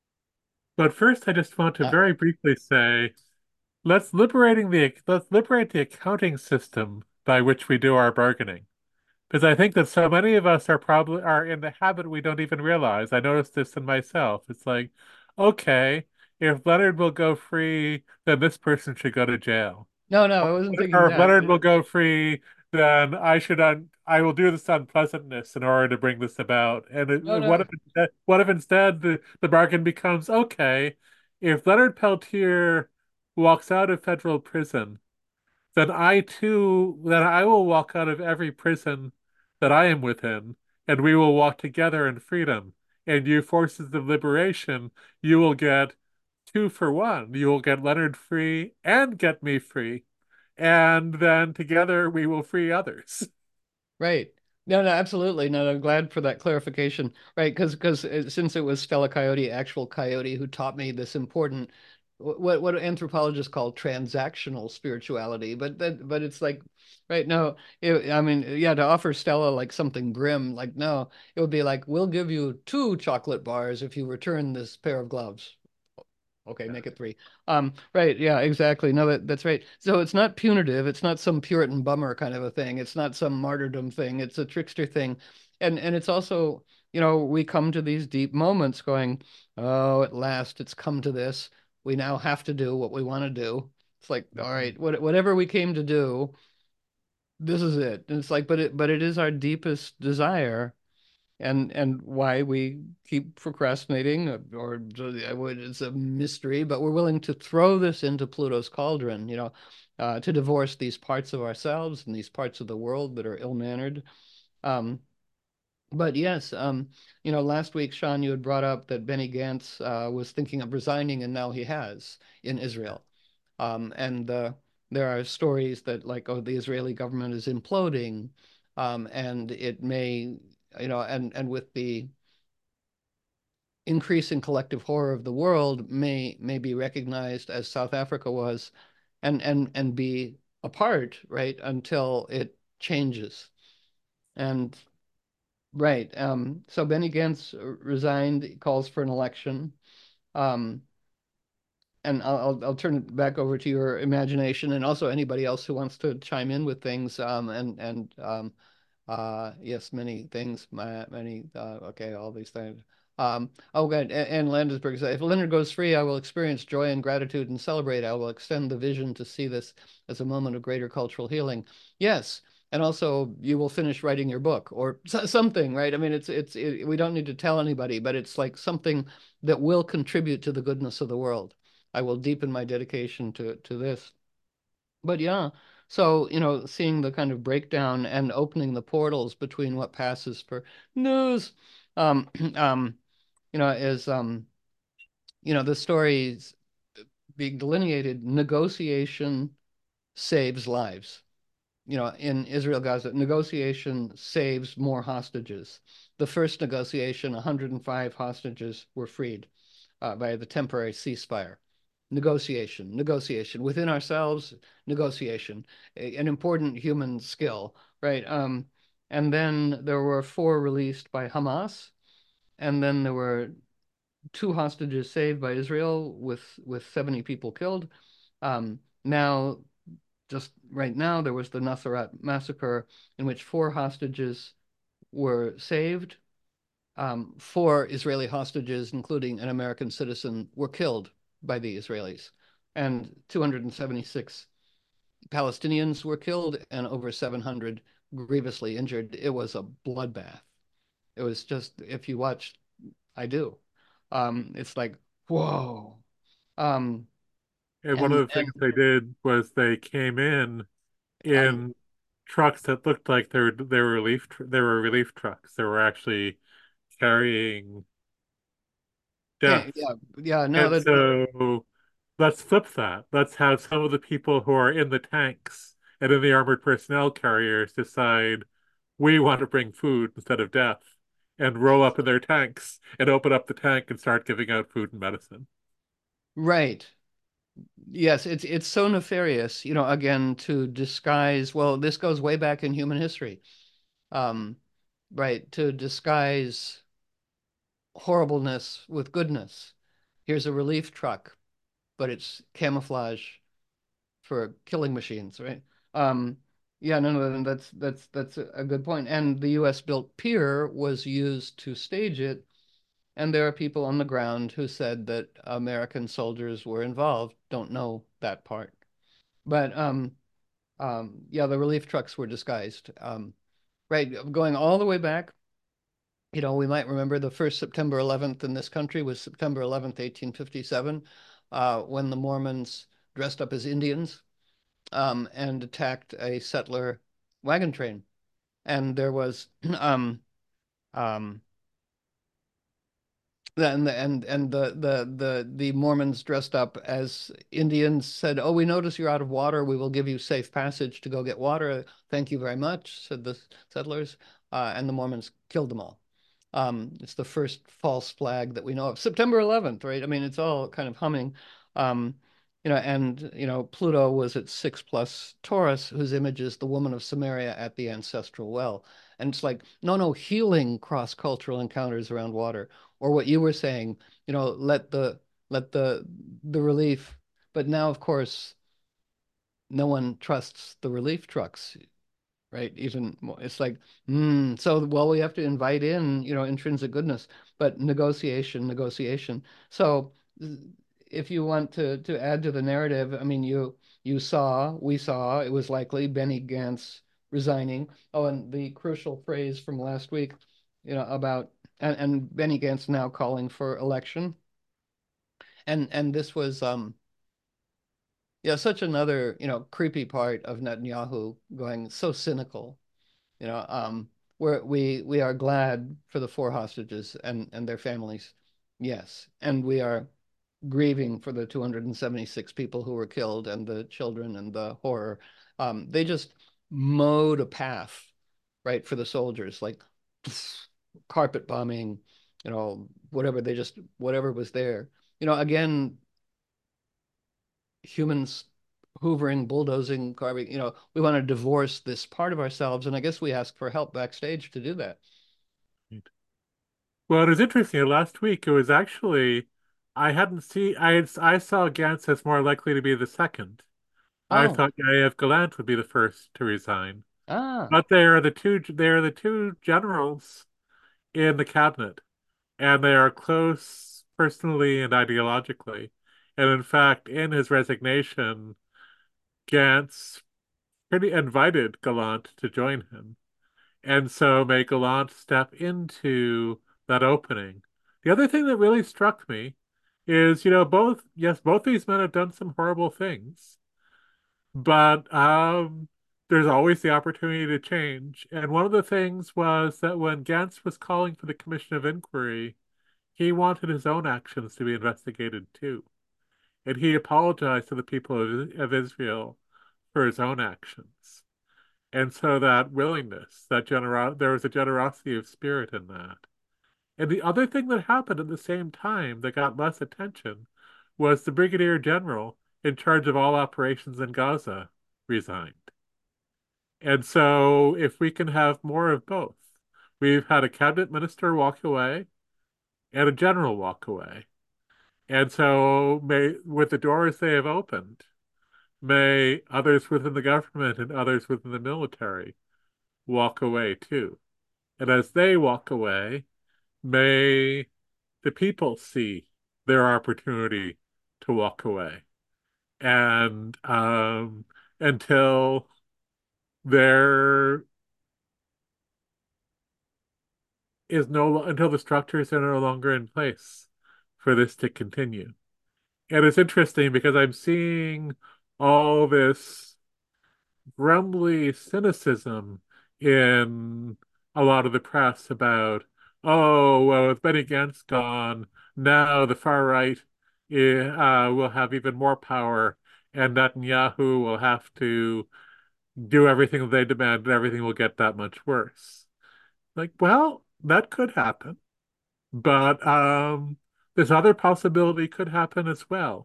But first, I just want to Uh, very briefly say, let's liberating the let's liberate the accounting system by which we do our bargaining. Because I think that so many of us are probably are in the habit we don't even realize. I noticed this in myself. It's like, okay, if Leonard will go free, then this person should go to jail. no, no, I wasn't thinking Or if that. Leonard will go free, then I should un I will do this unpleasantness in order to bring this about. And it, No, what no. if instead, what if instead the, the bargain becomes, okay, if Leonard Peltier walks out of federal prison, then I too, then I will walk out of every prison that I am within, and we will walk together in freedom. And you forces of liberation, you will get two for one. You will get Leonard free and get me free. And then together we will free others. Right. No, no, absolutely. No, no, I'm glad for that clarification. Right, because because since it was Stella Coyote, actual Coyote, who taught me this important, what what anthropologists call transactional spirituality, but that but it's like, right, no, it, I mean, yeah, to offer Stella like something grim, like, no, it would be like, we'll give you two chocolate bars if you return this pair of gloves. Okay, make it three. Um, right, yeah, exactly. No, that, that's right. So it's not punitive. It's not some Puritan bummer kind of a thing. It's not some martyrdom thing. It's a trickster thing. And and it's also, you know, we come to these deep moments going, oh, at last it's come to this. We now have to do what we want to do. It's like, all right, what, whatever we came to do, this is it. And it's like, but it but it is our deepest desire, and and why we keep procrastinating, or, or it's a mystery, but we're willing to throw this into Pluto's cauldron, you know, uh, to divorce these parts of ourselves and these parts of the world that are ill-mannered. Um, But yes, um, you know, last week, Sean, you had brought up that Benny Gantz uh, was thinking of resigning, and now he has in Israel. Um, and uh, there are stories that, like, oh, the Israeli government is imploding, um, and it may, you know, and and with the increasing collective horror of the world, may may be recognized as South Africa was, and and and be apart, right, until it changes. And right. Um, so Benny Gantz resigned, calls for an election. Um, and I'll, I'll I'll turn it back over to your imagination and also anybody else who wants to chime in with things. Um, and and um, uh, yes, many things, ma- many, uh, okay, all these things. Um, oh, good. A- And Landesberg said, if Leonard goes free, I will experience joy and gratitude and celebrate. I will extend the vision to see this as a moment of greater cultural healing. Yes. And also, you will finish writing your book or so- something, right? I mean, it's, it's, it, we don't need to tell anybody, but it's like something that will contribute to the goodness of the world. I will deepen my dedication to, to this. But yeah, so, you know, seeing the kind of breakdown and opening the portals between what passes for news, um, um, you know, is, um, you know, the stories being delineated, negotiation saves lives. You know, in Israel, Gaza, negotiation saves more hostages. The first negotiation, one hundred five hostages were freed uh, by the temporary ceasefire. Negotiation, negotiation within ourselves, negotiation, a, an important human skill, right? Um, and then there were four released by Hamas, and then there were two hostages saved by Israel with with seventy people killed. Um, now, just right now, there was the Nuseirat massacre in which four hostages were saved. Um, four Israeli hostages, including an American citizen, were killed by the Israelis, and two hundred seventy-six Palestinians were killed, and over seven hundred grievously injured. It was a bloodbath. It was just, if you watch, I do. Um, it's like, whoa. Um, And one and of the and things they did was they came in um, in trucks that looked like they were they were relief tr they were relief trucks. They were actually carrying yeah, death. yeah, yeah. No, And that so let's flip that. Let's have some of the people who are in the tanks and in the armored personnel carriers decide we want to bring food instead of death and roll up in their tanks and open up the tank and start giving out food and medicine. right. Yes, it's it's so nefarious, you know, again, to disguise, well, this goes way back in human history. Um, right, to disguise horribleness with goodness. Here's a relief truck, but it's camouflage for killing machines, right? Um, yeah, no, no, that's that's that's a good point. And the U S built pier was used to stage it, and there are people on the ground who said that American soldiers were involved. Don't know that part. But um, um, yeah, the relief trucks were disguised. Um, right, going all the way back, you know, we might remember the first September eleventh in this country was September eleventh, eighteen fifty-seven, uh, when the Mormons dressed up as Indians um, and attacked a settler wagon train. And there was um, um, and the, and and the the the the Mormons dressed up as Indians said, "Oh, we notice you're out of water. We will give you safe passage to go get water. Thank you very much," said the settlers. Uh, and the Mormons killed them all. Um, it's the first false flag that we know of. September eleventh, right? I mean, it's all kind of humming. Um, you know, and you know, Pluto was at six plus Taurus, whose image is the woman of Samaria at the ancestral well. And it's like, no, no, healing cross-cultural encounters around water. Or what you were saying, you know, let the let the the relief. But now, of course, no one trusts the relief trucks, right? Even more, it's like, hmm. So, well, we have to invite in, you know, intrinsic goodness, but negotiation, negotiation. So, if you want to to add to the narrative, I mean, you you saw, we saw, it was likely Benny Gantz resigning. Oh, and the crucial phrase from last week, you know, about and, and Benny Gantz now calling for election, and and this was um yeah, such another, you know, creepy part of Netanyahu going so cynical, you know, um, we're, we we are glad for the four hostages and and their families. Yes, and we are grieving for the two hundred seventy-six people who were killed and the children and the horror. Um, they just mowed a path, right, for the soldiers, like carpet bombing, you know, whatever they just whatever was there. You know, again, humans hoovering, bulldozing, carving, you know, we want to divorce this part of ourselves. And I guess we ask for help backstage to do that. Well, it was interesting. Last week, it was actually, I hadn't seen, I had, I saw Gantz as more likely to be the second. I Oh, thought Yayev Galant would be the first to resign. ah, But they are the two, they are the two generals in the cabinet, and they are close personally and ideologically. And in fact, in his resignation, Gantz pretty invited Gallant to join him. And so may Gallant step into that opening. The other thing that really struck me is, you know, both, yes, both these men have done some horrible things, but um, there's always the opportunity to change. And one of the things was that when Gantz was calling for the Commission of Inquiry, he wanted his own actions to be investigated too. And he apologized to the people of, of Israel for his own actions. And so that willingness, that genero there was a generosity of spirit in that. And the other thing that happened at the same time that got less attention was the brigadier general in charge of all operations in Gaza resigned. And so if we can have more of both, we've had a cabinet minister walk away and a general walk away. And so may, with the doors they have opened, may others within the government and others within the military walk away too. And as they walk away, may the people see their opportunity to walk away. And um, until there is no, until the structures are no longer in place for this to continue. And it's interesting because I'm seeing all this grumbly cynicism in a lot of the press about, oh, well, with Benny Gantz gone, now the far right uh, will have even more power, and Netanyahu will have to do everything they demand, and everything will get that much worse. Like, well, that could happen, but um, this other possibility could happen as well.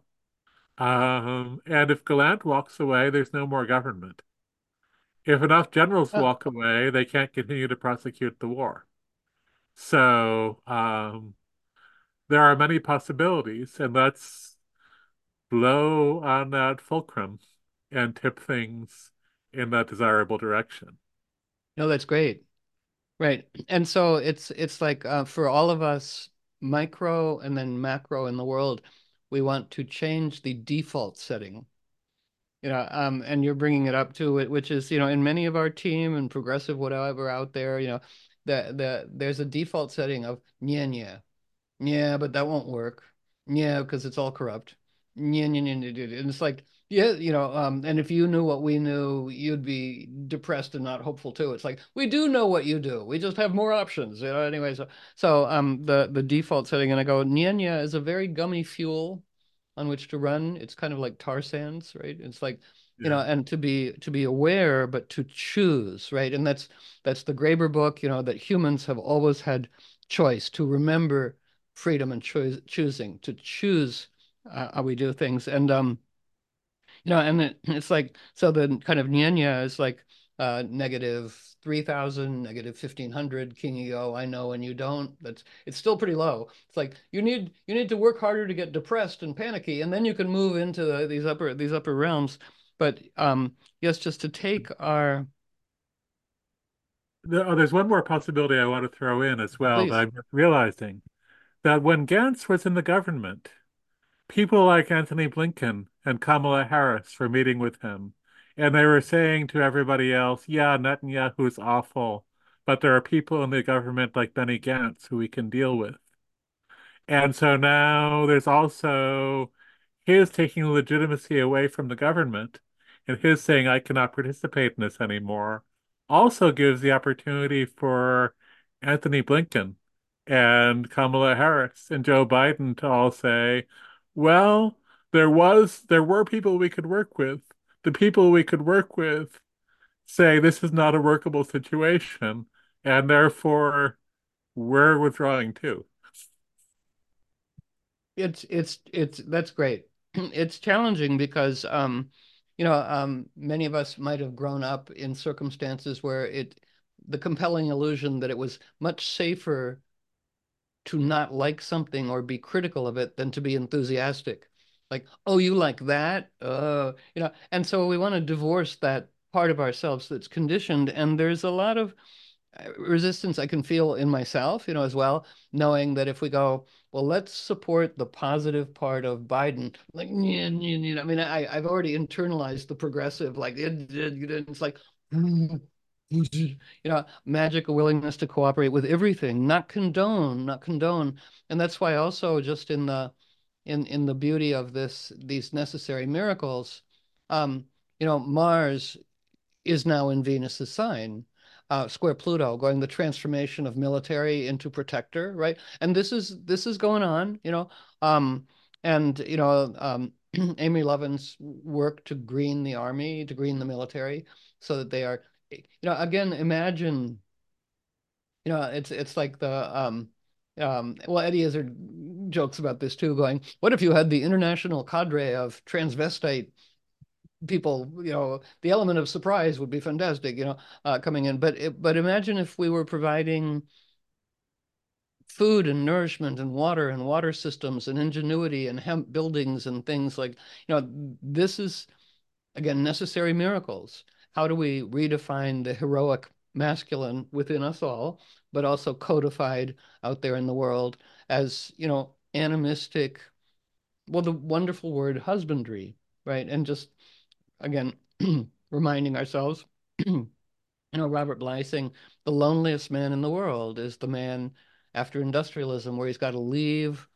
Um, and if Gallant walks away, there's no more government. If enough generals uh, walk away, they can't continue to prosecute the war. So um, there are many possibilities, and let's blow on that fulcrum and tip things in that desirable direction. no, that's great. Right. And so it's it's like uh, for all of us, micro and then macro in the world, we want to change the default setting. You know, um, and you're bringing it up to it, which is, you know, in many of our team and progressive whatever out there, you know, the the there's a default setting of yeah, yeah, yeah, but that won't work. Yeah, because it's all corrupt. Yeah, yeah, yeah, yeah, yeah. And it's like, yeah, you know, um, and if you knew what we knew, you'd be depressed and not hopeful too. It's like we do know what you do. We just have more options. You know, anyway, so so um the the default setting, and I go, Nyanya is a very gummy fuel on which to run. It's kind of like tar sands, right? It's like, you know, Yeah. and to be to be aware, but to choose, right? And that's that's the Graeber book, you know, that humans have always had choice, to remember freedom and choice, choosing, to choose uh, how we do things. And um, you know, and it, it's like, so the kind of Nyanya is like uh negative three thousand, negative fifteen hundred, king ego, I know and you don't. That's, it's still pretty low. It's like you need you need to work harder to get depressed and panicky, and then you can move into the, these upper these upper realms. But um yes, just to take our, There- Oh, there's one more possibility I want to throw in as well that please. I'm realizing that when Gantz was in the government, people like Anthony Blinken and Kamala Harris were meeting with him, and they were saying to everybody else, yeah, Netanyahu's awful, but there are people in the government like Benny Gantz who we can deal with. And so now there's also his taking legitimacy away from the government and his saying, I cannot participate in this anymore, also gives the opportunity for Anthony Blinken and Kamala Harris and Joe Biden to all say, well, there was there were people we could work with. The people we could work with say this is not a workable situation, and therefore we're withdrawing too. It's it's it's that's great. It's challenging because um, you know, um, many of us might have grown up in circumstances where it the compelling illusion that it was much safer to not like something or be critical of it than to be enthusiastic. Like, oh, you like that? Uh, you know, and so we want to divorce that part of ourselves that's conditioned. And there's a lot of uh, resistance I can feel in myself, you know, as well, knowing that if we go, well, let's support the positive part of Biden, like, yeah, yeah, yeah. I mean, I, I've already internalized the progressive, like, it, it, it's like, you know, magic, a willingness to cooperate with everything, not condone, not condone. And that's why also just in the in in the beauty of this, these necessary miracles, um, you know, Mars is now in Venus's sign, uh, square Pluto, going the transformation of military into protector, right? And this is this is going on, you know, um, and you know, um, Amy Levin's work to green the army, to green the military, so that they are, you know, again, imagine, you know, it's it's like the um, um, well, Eddie Izzard jokes about this too, going, what if you had the international cadre of transvestite people, you know, the element of surprise would be fantastic, you know, uh, coming in. But it, but imagine if we were providing food and nourishment and water and water systems and ingenuity and hemp buildings and things like, you know, this is, again, necessary miracles. How do we redefine the heroic masculine within us all, but also codified out there in the world as, you know, animistic, well, the wonderful word husbandry, right? And just again, reminding ourselves, you know, Robert Bly saying the loneliest man in the world is the man after industrialism, where he's got to leave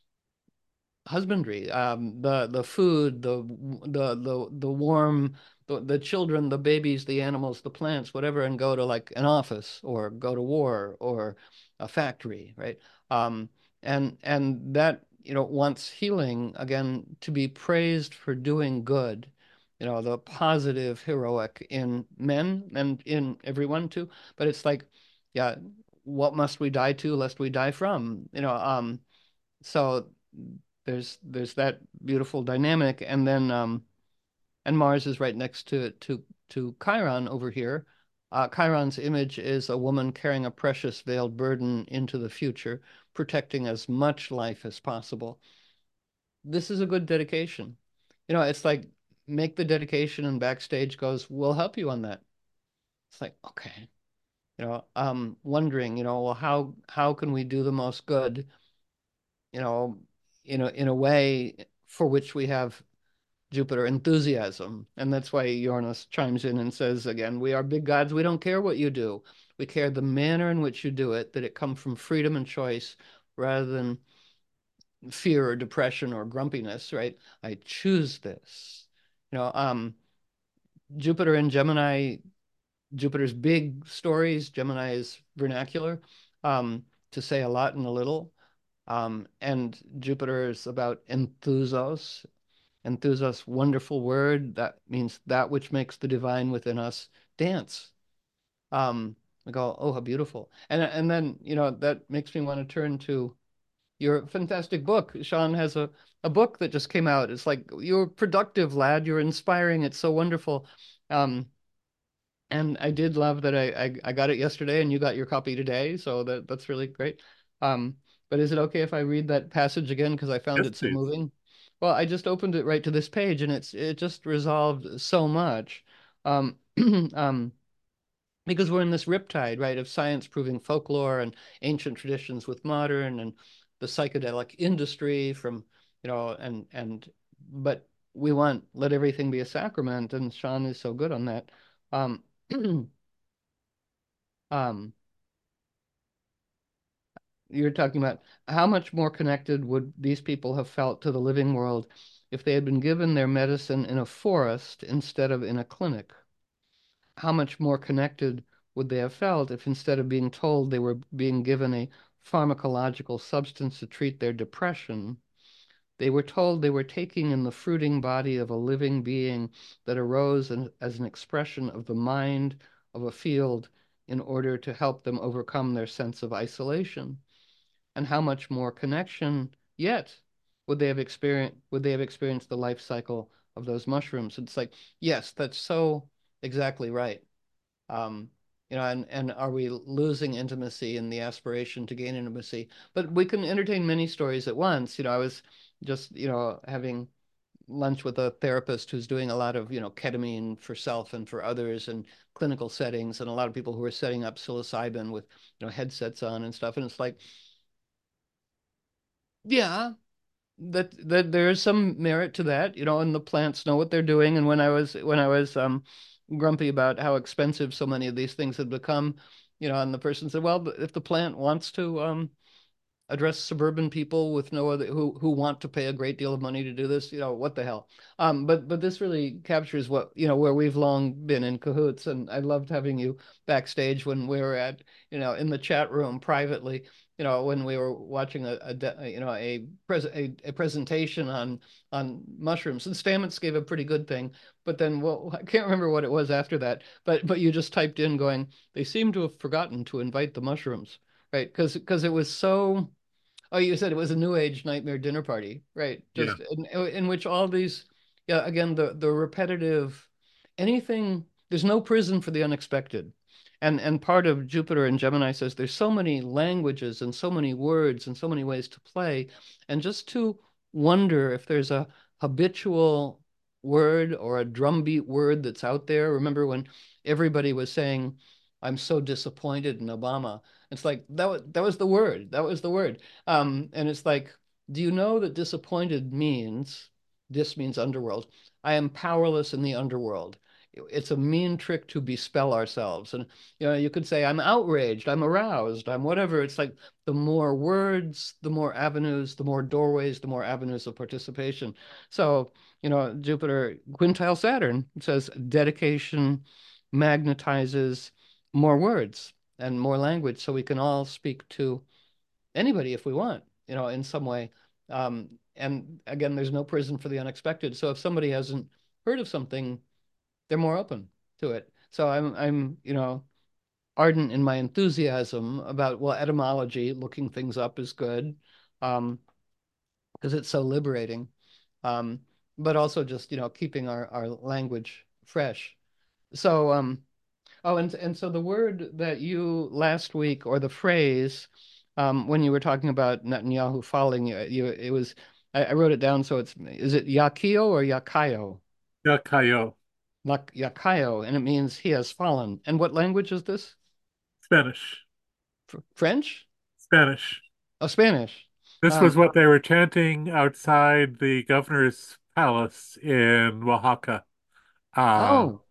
husbandry, um, the the food, the the the the warm, the, the children, the babies, the animals, the plants, whatever, and go to like an office or go to war or a factory, right? Um, and and that, you know, wants healing again, to be praised for doing good, you know, the positive, heroic in men and in everyone too. But it's like, yeah, what must we die to lest we die from? You know, um, so there's there's that beautiful dynamic, and then um, and Mars is right next to to to Chiron over here. Uh, Chiron's image is a woman carrying a precious veiled burden into the future, protecting as much life as possible. This is a good dedication. You know, it's like, make the dedication, and backstage goes, we'll help you on that. It's like, okay, you know, um, wondering, you know, well, how how can we do the most good, you know, in a in a way for which we have Jupiter enthusiasm. And that's why Uranus chimes in and says again, we are big gods, we don't care what you do. We care the manner in which you do it, that it come from freedom and choice rather than fear or depression or grumpiness, right? I choose this. You know, um, Jupiter and Gemini, Jupiter's big stories, Gemini is vernacular, um, to say a lot in a little. Um, and Jupiter is about enthusos. Enthusos, wonderful word. That means that which makes the divine within us dance. Um, I go, oh, how beautiful. And and then, you know, that makes me want to turn to your fantastic book. Sean has a, a book that just came out. It's like, you're productive, lad. You're inspiring. It's so wonderful. Um, and I did love that I, I, I got it yesterday and you got your copy today. So that, that's really great. Um, but is it okay if I read that passage again? Because I found Yes, it so please. moving. Well, I just opened it right to this page and it's it just resolved so much. Um, um, because we're in this riptide, right, of science proving folklore and ancient traditions with modern, and the psychedelic industry from, you know, and and but we want, let everything be a sacrament, and Sean is so good on that. Um, um, you're talking about how much more connected would these people have felt to the living world if they had been given their medicine in a forest instead of in a clinic? How much more connected would they have felt if instead of being told they were being given a pharmacological substance to treat their depression, they were told they were taking in the fruiting body of a living being that arose in, as an expression of the mind of a field in order to help them overcome their sense of isolation? And how much more connection yet would they have experienced would they have experienced the life cycle of those mushrooms? It's like, yes, that's so exactly right. Um, you know, and, and are we losing intimacy in the aspiration to gain intimacy? But we can entertain many stories at once. You know, I was just, you know, having lunch with a therapist who's doing a lot of, you know, ketamine for self and for others and clinical settings, and a lot of people who are setting up psilocybin with, you know, headsets on and stuff. And it's like, yeah, that that there is some merit to that, you know, and the plants know what they're doing. And when I was when I was um grumpy about how expensive so many of these things had become, you know, and the person said, well, if the plant wants to um address suburban people with no other who who want to pay a great deal of money to do this, you know, what the hell. Um, but but this really captures what, you know, where we've long been in cahoots. And I loved having you backstage when we were at, you know, in the chat room privately, you know, when we were watching a, a you know, a, pres a, a presentation on on mushrooms. And Stamets gave a pretty good thing, but then, well, I can't remember what it was after that, but but you just typed in going, they seem to have forgotten to invite the mushrooms. Right, because because it was so. Oh, you said it was a New Age nightmare dinner party, right? Yeah. Just in, in which all these, yeah, again, the the repetitive, anything. There's no prison for the unexpected, and and part of Jupiter and Gemini says there's so many languages and so many words and so many ways to play, and just to wonder if there's a habitual word or a drumbeat word that's out there. Remember when everybody was saying, "I'm so disappointed in Obama." It's like that was that was the word. That was the word. Um, and it's like, do you know that disappointed means, dis means underworld. I am powerless in the underworld. It's a mean trick to bespell ourselves. And you know, you could say, I'm outraged, I'm aroused, I'm whatever. It's like the more words, the more avenues, the more doorways, the more avenues of participation. So, you know, Jupiter, quintile Saturn says dedication magnetizes more words and more language, so we can all speak to anybody if we want, you know, in some way. Um, and again, there's no prison for the unexpected. So if somebody hasn't heard of something, they're more open to it. So I'm, I'm, you know, ardent in my enthusiasm about, well, etymology, looking things up is good, um, because it's so liberating. Um, but also just, you know, keeping our, our language fresh. So, um, Oh, and and so the word that you last week, or the phrase, um, when you were talking about Netanyahu falling, you, you it was, I, I wrote it down, so it's, is it Yakio or Yakayo? Yakayo. Yak, Yakayo, and it means he has fallen. And what language is this? Spanish. Fr French? Spanish. Oh, Spanish. This was Um, what they were chanting outside the governor's palace in Oaxaca. Uh, oh,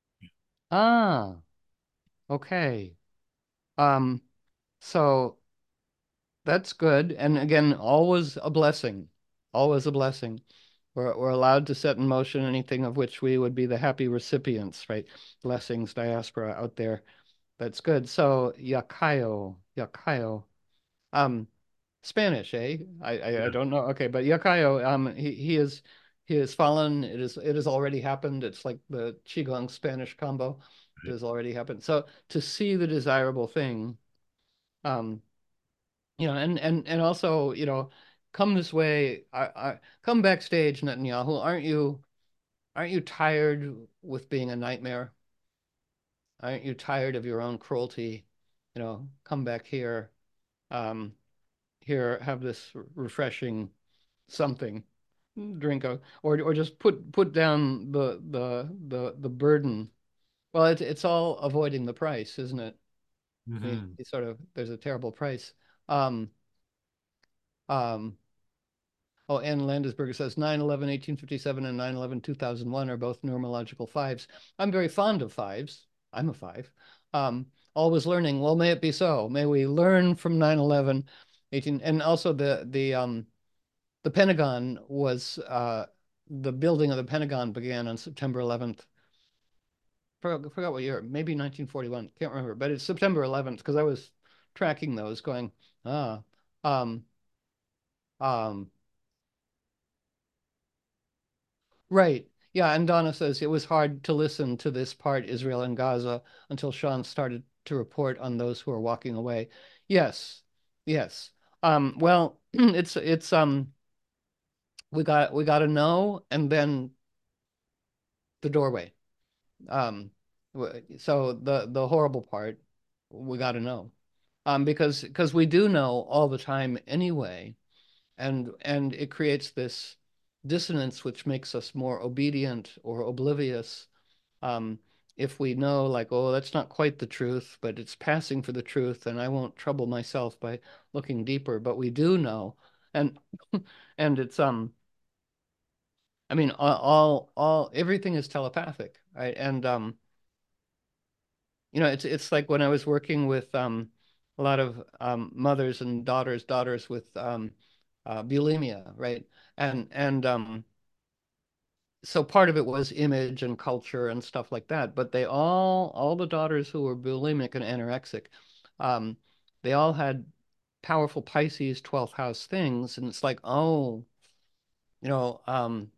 ah, okay. Um, so that's good. And again, always a blessing, always a blessing. We're, we're allowed to set in motion anything of which we would be the happy recipients, right? Blessings, diaspora out there. That's good. So Yakayo, Yakayo. Um, Spanish, eh? I, I, I yeah, don't know. Okay, but Yakayo, um, he, he is he has fallen. It is it has already happened. It's like the Qigong Spanish combo. It right. has already happened. So to see the desirable thing, um, you know, and and and also, you know, come this way, I, I come backstage, Netanyahu. Aren't you aren't you tired with being a nightmare? Aren't you tired of your own cruelty? You know, come back here. Um, here, have this refreshing something, drink a, or or just put put down the the the the burden. Well, it's it's all avoiding the price, isn't it? He, Hmm. he sort of, there's a terrible price. Um, um, Oh, Ann Landesberger says nine eleven eighteen fifty-seven and nine eleven two thousand one are both numerological fives. I'm very fond of fives. I'm a five. Um, always learning. Well, may it be so. May we learn from nine eleven eighteen. And also the the um the Pentagon was uh the building of the Pentagon began on September eleventh, forgot, forgot what year, maybe nineteen forty-one, can't remember, but it's September eleventh because I was tracking those going, ah, um, um, right. Yeah, and Donna says it was hard to listen to this part, Israel and Gaza, until Sean started to report on those who are walking away. Yes, yes. Um, well, it's it's um we got we got to know, and then the doorway. Um, so the the horrible part, we got to know, um, because because we do know all the time anyway, and and it creates this dissonance which makes us more obedient or oblivious. Um, if we know, like, oh, that's not quite the truth, but it's passing for the truth, and I won't trouble myself by looking deeper. But we do know, and and it's um, I mean, all all, all everything is telepathic, right? And um you know, it's it's like when I was working with um, a lot of um, mothers and daughters, daughters with um, uh, bulimia, right? And and um, so part of it was image and culture and stuff like that. But they all all the daughters who were bulimic and anorexic, um, they all had powerful Pisces twelfth house things, and it's like, oh, you know, um,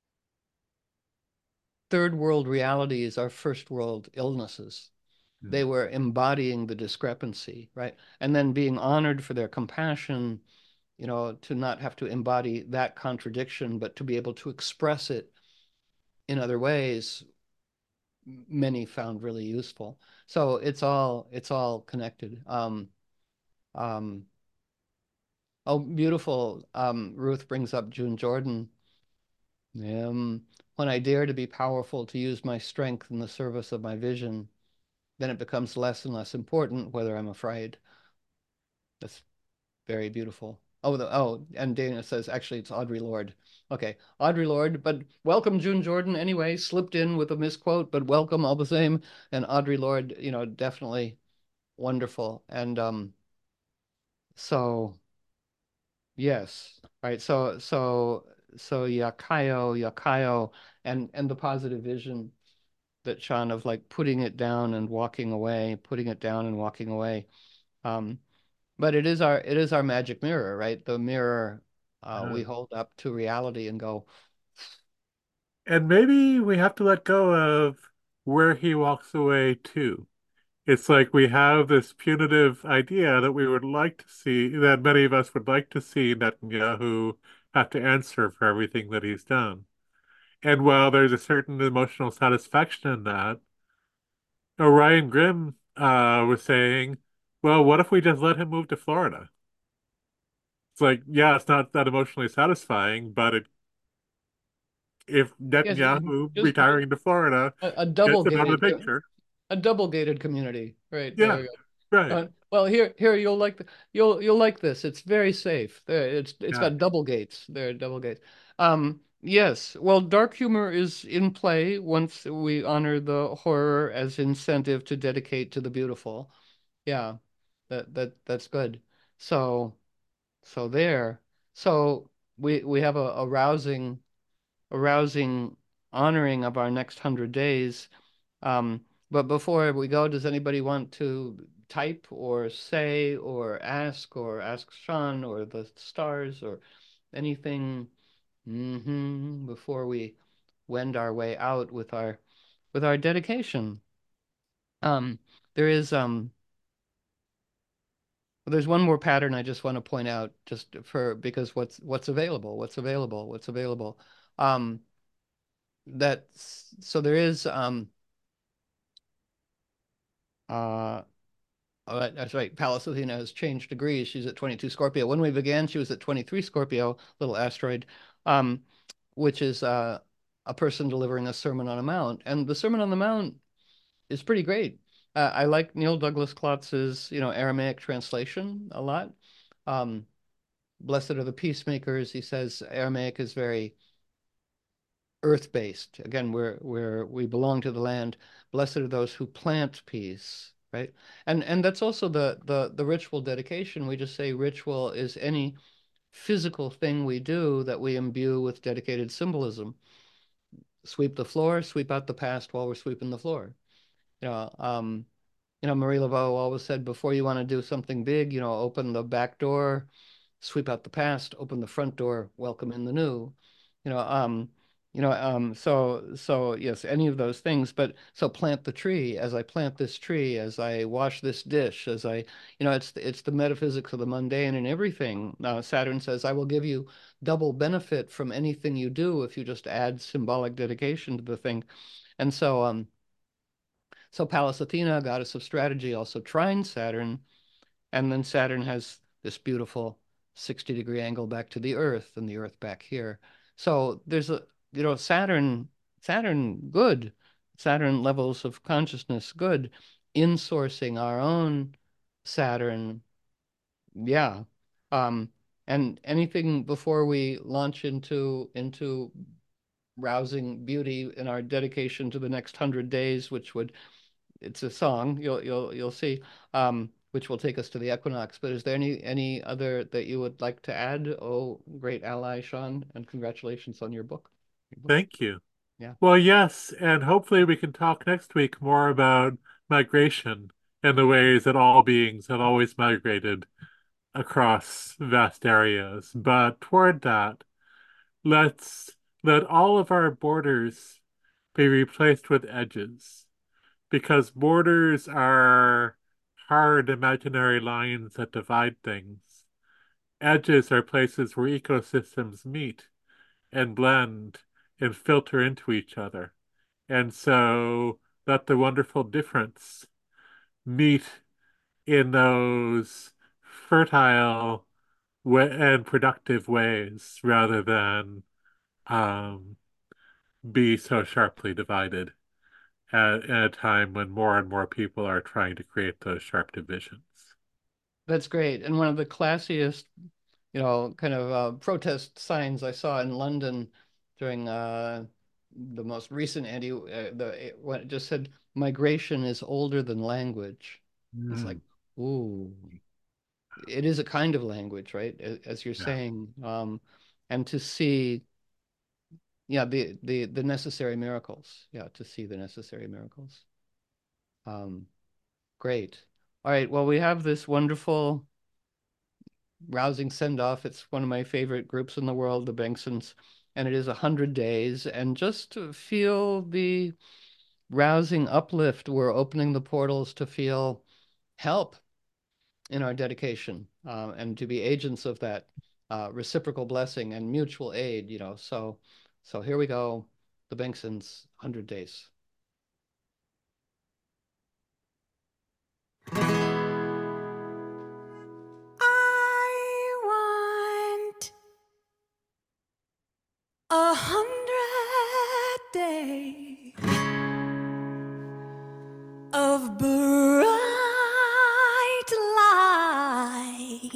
third world realities are first world illnesses. They were embodying the discrepancy, right? And then being honored for their compassion, you know, to not have to embody that contradiction, but to be able to express it in other ways, many found really useful. So it's all it's all connected. Um, um, oh, beautiful. Um, Ruth brings up June Jordan. Um, when I dare to be powerful, to use my strength in the service of my vision, then it becomes less and less important whether I'm afraid. That's very beautiful. Oh, the, oh, and Dana says actually it's Audre Lorde. Okay, Audre Lorde, but welcome June Jordan anyway. Slipped in with a misquote, but welcome all the same. And Audre Lorde, you know, definitely wonderful. And um, so yes, right. So so so Yakayo, Yakayo, and and the positive vision that Sean of like putting it down and walking away, putting it down and walking away. Um, But it is our it is our magic mirror, right? The mirror uh, we Uh, hold up to reality and go, and maybe we have to let go of where he walks away to. It's like we have this punitive idea that we would like to see, that many of us would like to see Netanyahu have to answer for everything that he's done. And while there's a certain emotional satisfaction in that, Orion Grimm uh, was saying, well, what if we just let him move to Florida? It's like, yeah, it's not that emotionally satisfying, but it, if yes, Netanyahu just retiring to Florida a, a gets it out of double-gated the picture, a double-gated community, right? yeah, There you go. right, Uh, well, here here you'll like the, you'll you'll like this. It's very safe. There, it's it's yeah. got double gates. There are double gates. Um, yes. Well, dark humor is in play once we honor the horror as incentive to dedicate to the beautiful. Yeah, that that that's good. So. So there. So we we have a, a rousing, a rousing honoring of our next hundred days. Um, but before we go, does anybody want to type or say or ask or ask Sean or the stars or anything hmm before we wend our way out with our with our dedication? Um, there is um Well, there's one more pattern I just want to point out just for because what's what's available, what's available, what's available. Um, that's so there is um uh oh, that- that's right. Pallas Athena has changed degrees. She's at twenty-two Scorpio. When we began, she was at twenty-three Scorpio, little asteroid, um, which is uh, a person delivering a Sermon on a Mount. And the Sermon on the Mount is pretty great. Uh, I like Neil Douglas Klotz's, you know, Aramaic translation a lot. Um, Blessed are the peacemakers. He says Aramaic is very earth-based. Again, we're we're we belong to the land. Blessed are those who plant peace, right? And and that's also the the the ritual dedication. We just say ritual is any physical thing we do that we imbue with dedicated symbolism. Sweep the floor, sweep out the past while we're sweeping the floor. You know, um, you know, Marie Laveau always said, before you want to do something big, you know, open the back door, sweep out the past, open the front door, welcome in the new. You know, um, you know, um, so so yes, any of those things. But so plant the tree. As I plant this tree, as I wash this dish, as I, you know, it's it's the metaphysics of the mundane and everything. Uh, Saturn says, I will give you double benefit from anything you do if you just add symbolic dedication to the thing. And so, um, so Pallas Athena, goddess of strategy, also trines Saturn, and then Saturn has this beautiful sixty degree angle back to the Earth and the Earth back here. So there's a, you know, Saturn, Saturn, good. Saturn levels of consciousness, good. Insourcing our own Saturn, yeah. Um, and anything before we launch into into rousing beauty in our dedication to the next hundred days, which would, it's a song, you'll you'll you'll see, um, which will take us to the equinox. But is there any any other that you would like to add? Oh, great ally, Sean, and congratulations on your book. Your book. Thank you. Yeah. Well, yes, and hopefully we can talk next week more about migration and the ways that all beings have always migrated across vast areas. But toward that, let's let all of our borders be replaced with edges, because borders are hard imaginary lines that divide things. Edges are places where ecosystems meet and blend and filter into each other. And so let the wonderful difference meet in those fertile and productive ways rather than um, be so sharply divided at, at a time when more and more people are trying to create those sharp divisions. That's great. And one of the classiest, you know, kind of uh, protest signs I saw in London during uh, the most recent anti, uh, the when it just said, migration is older than language. Mm. It's like, ooh, it is a kind of language, right? As you're yeah. saying, um, and to see, yeah, the the the necessary miracles, yeah, to see the necessary miracles. Um, great. All right. Well, we have this wonderful, rousing send-off. It's one of my favorite groups in the world, the Bengtsons, and it is a hundred days. And just to feel the rousing uplift, we're opening the portals to feel help in our dedication, uh, and to be agents of that uh, reciprocal blessing and mutual aid. You know, so so here we go, the Bengtsons, hundred days. A hundred days of bright light,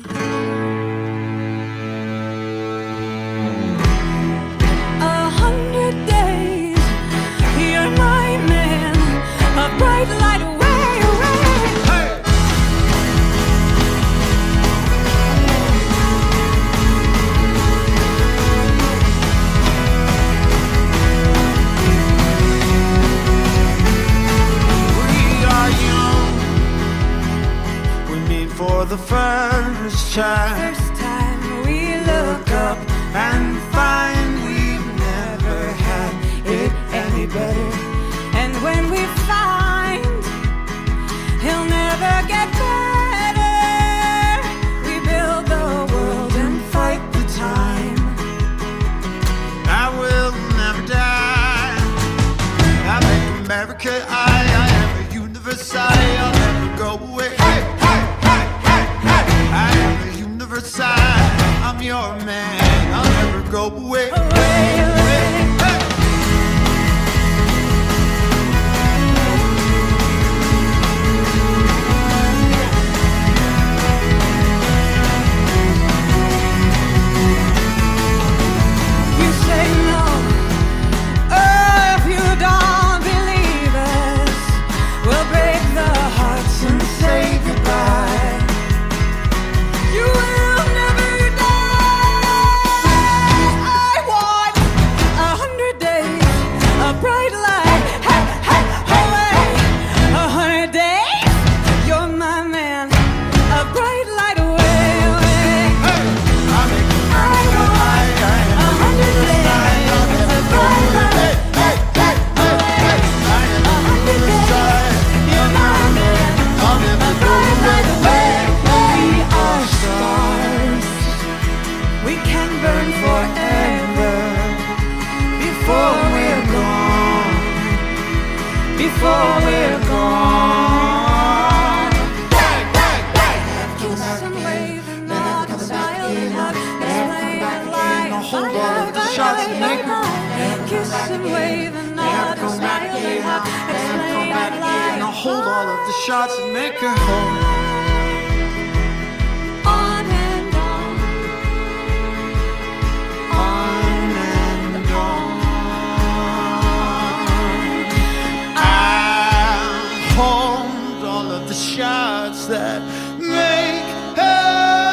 a hundred days, you're my man, a bright light away, away. Hey! For the first time, first time we look up and find we've never had it any better. And when we find he'll never get better, we build the world and fight the time. I will never die. I make America, I, I am a universe, I'll never go away. I'm your man, I'll never go away, away, away. Hey. You say no, oh, if you don't believe us, we'll break the hearts and say goodbye. You will never die. I want before we're gone. Bang, bang, bang. Kiss and wave and nod and smile and hug. Let's play and lie. Hold all of the shots and make her. Kiss and wave and nod and smile and hug. Let's play and lie. Hold all of the shots and make her home. On and on. On and on. I'll hold all of the shots that make her.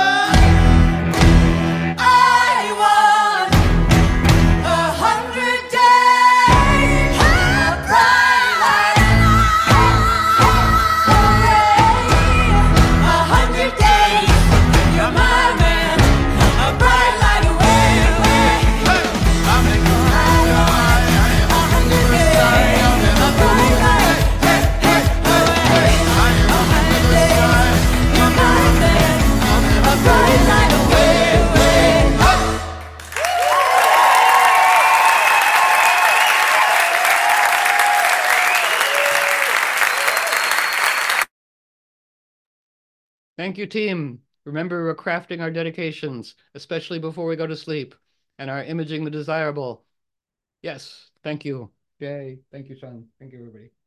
I want a hundred days of bright light. A hundred days, you're my man. A bright light away, away. I'll make a hundred days, a bright light. Hey, hey, away. A hundred days, you're my man. A bright light away, away. Thank you, team. Remember, we're crafting our dedications, especially before we go to sleep, and are imaging the desirable. Yes, thank you. Jay, thank you, Sean. Thank you, everybody.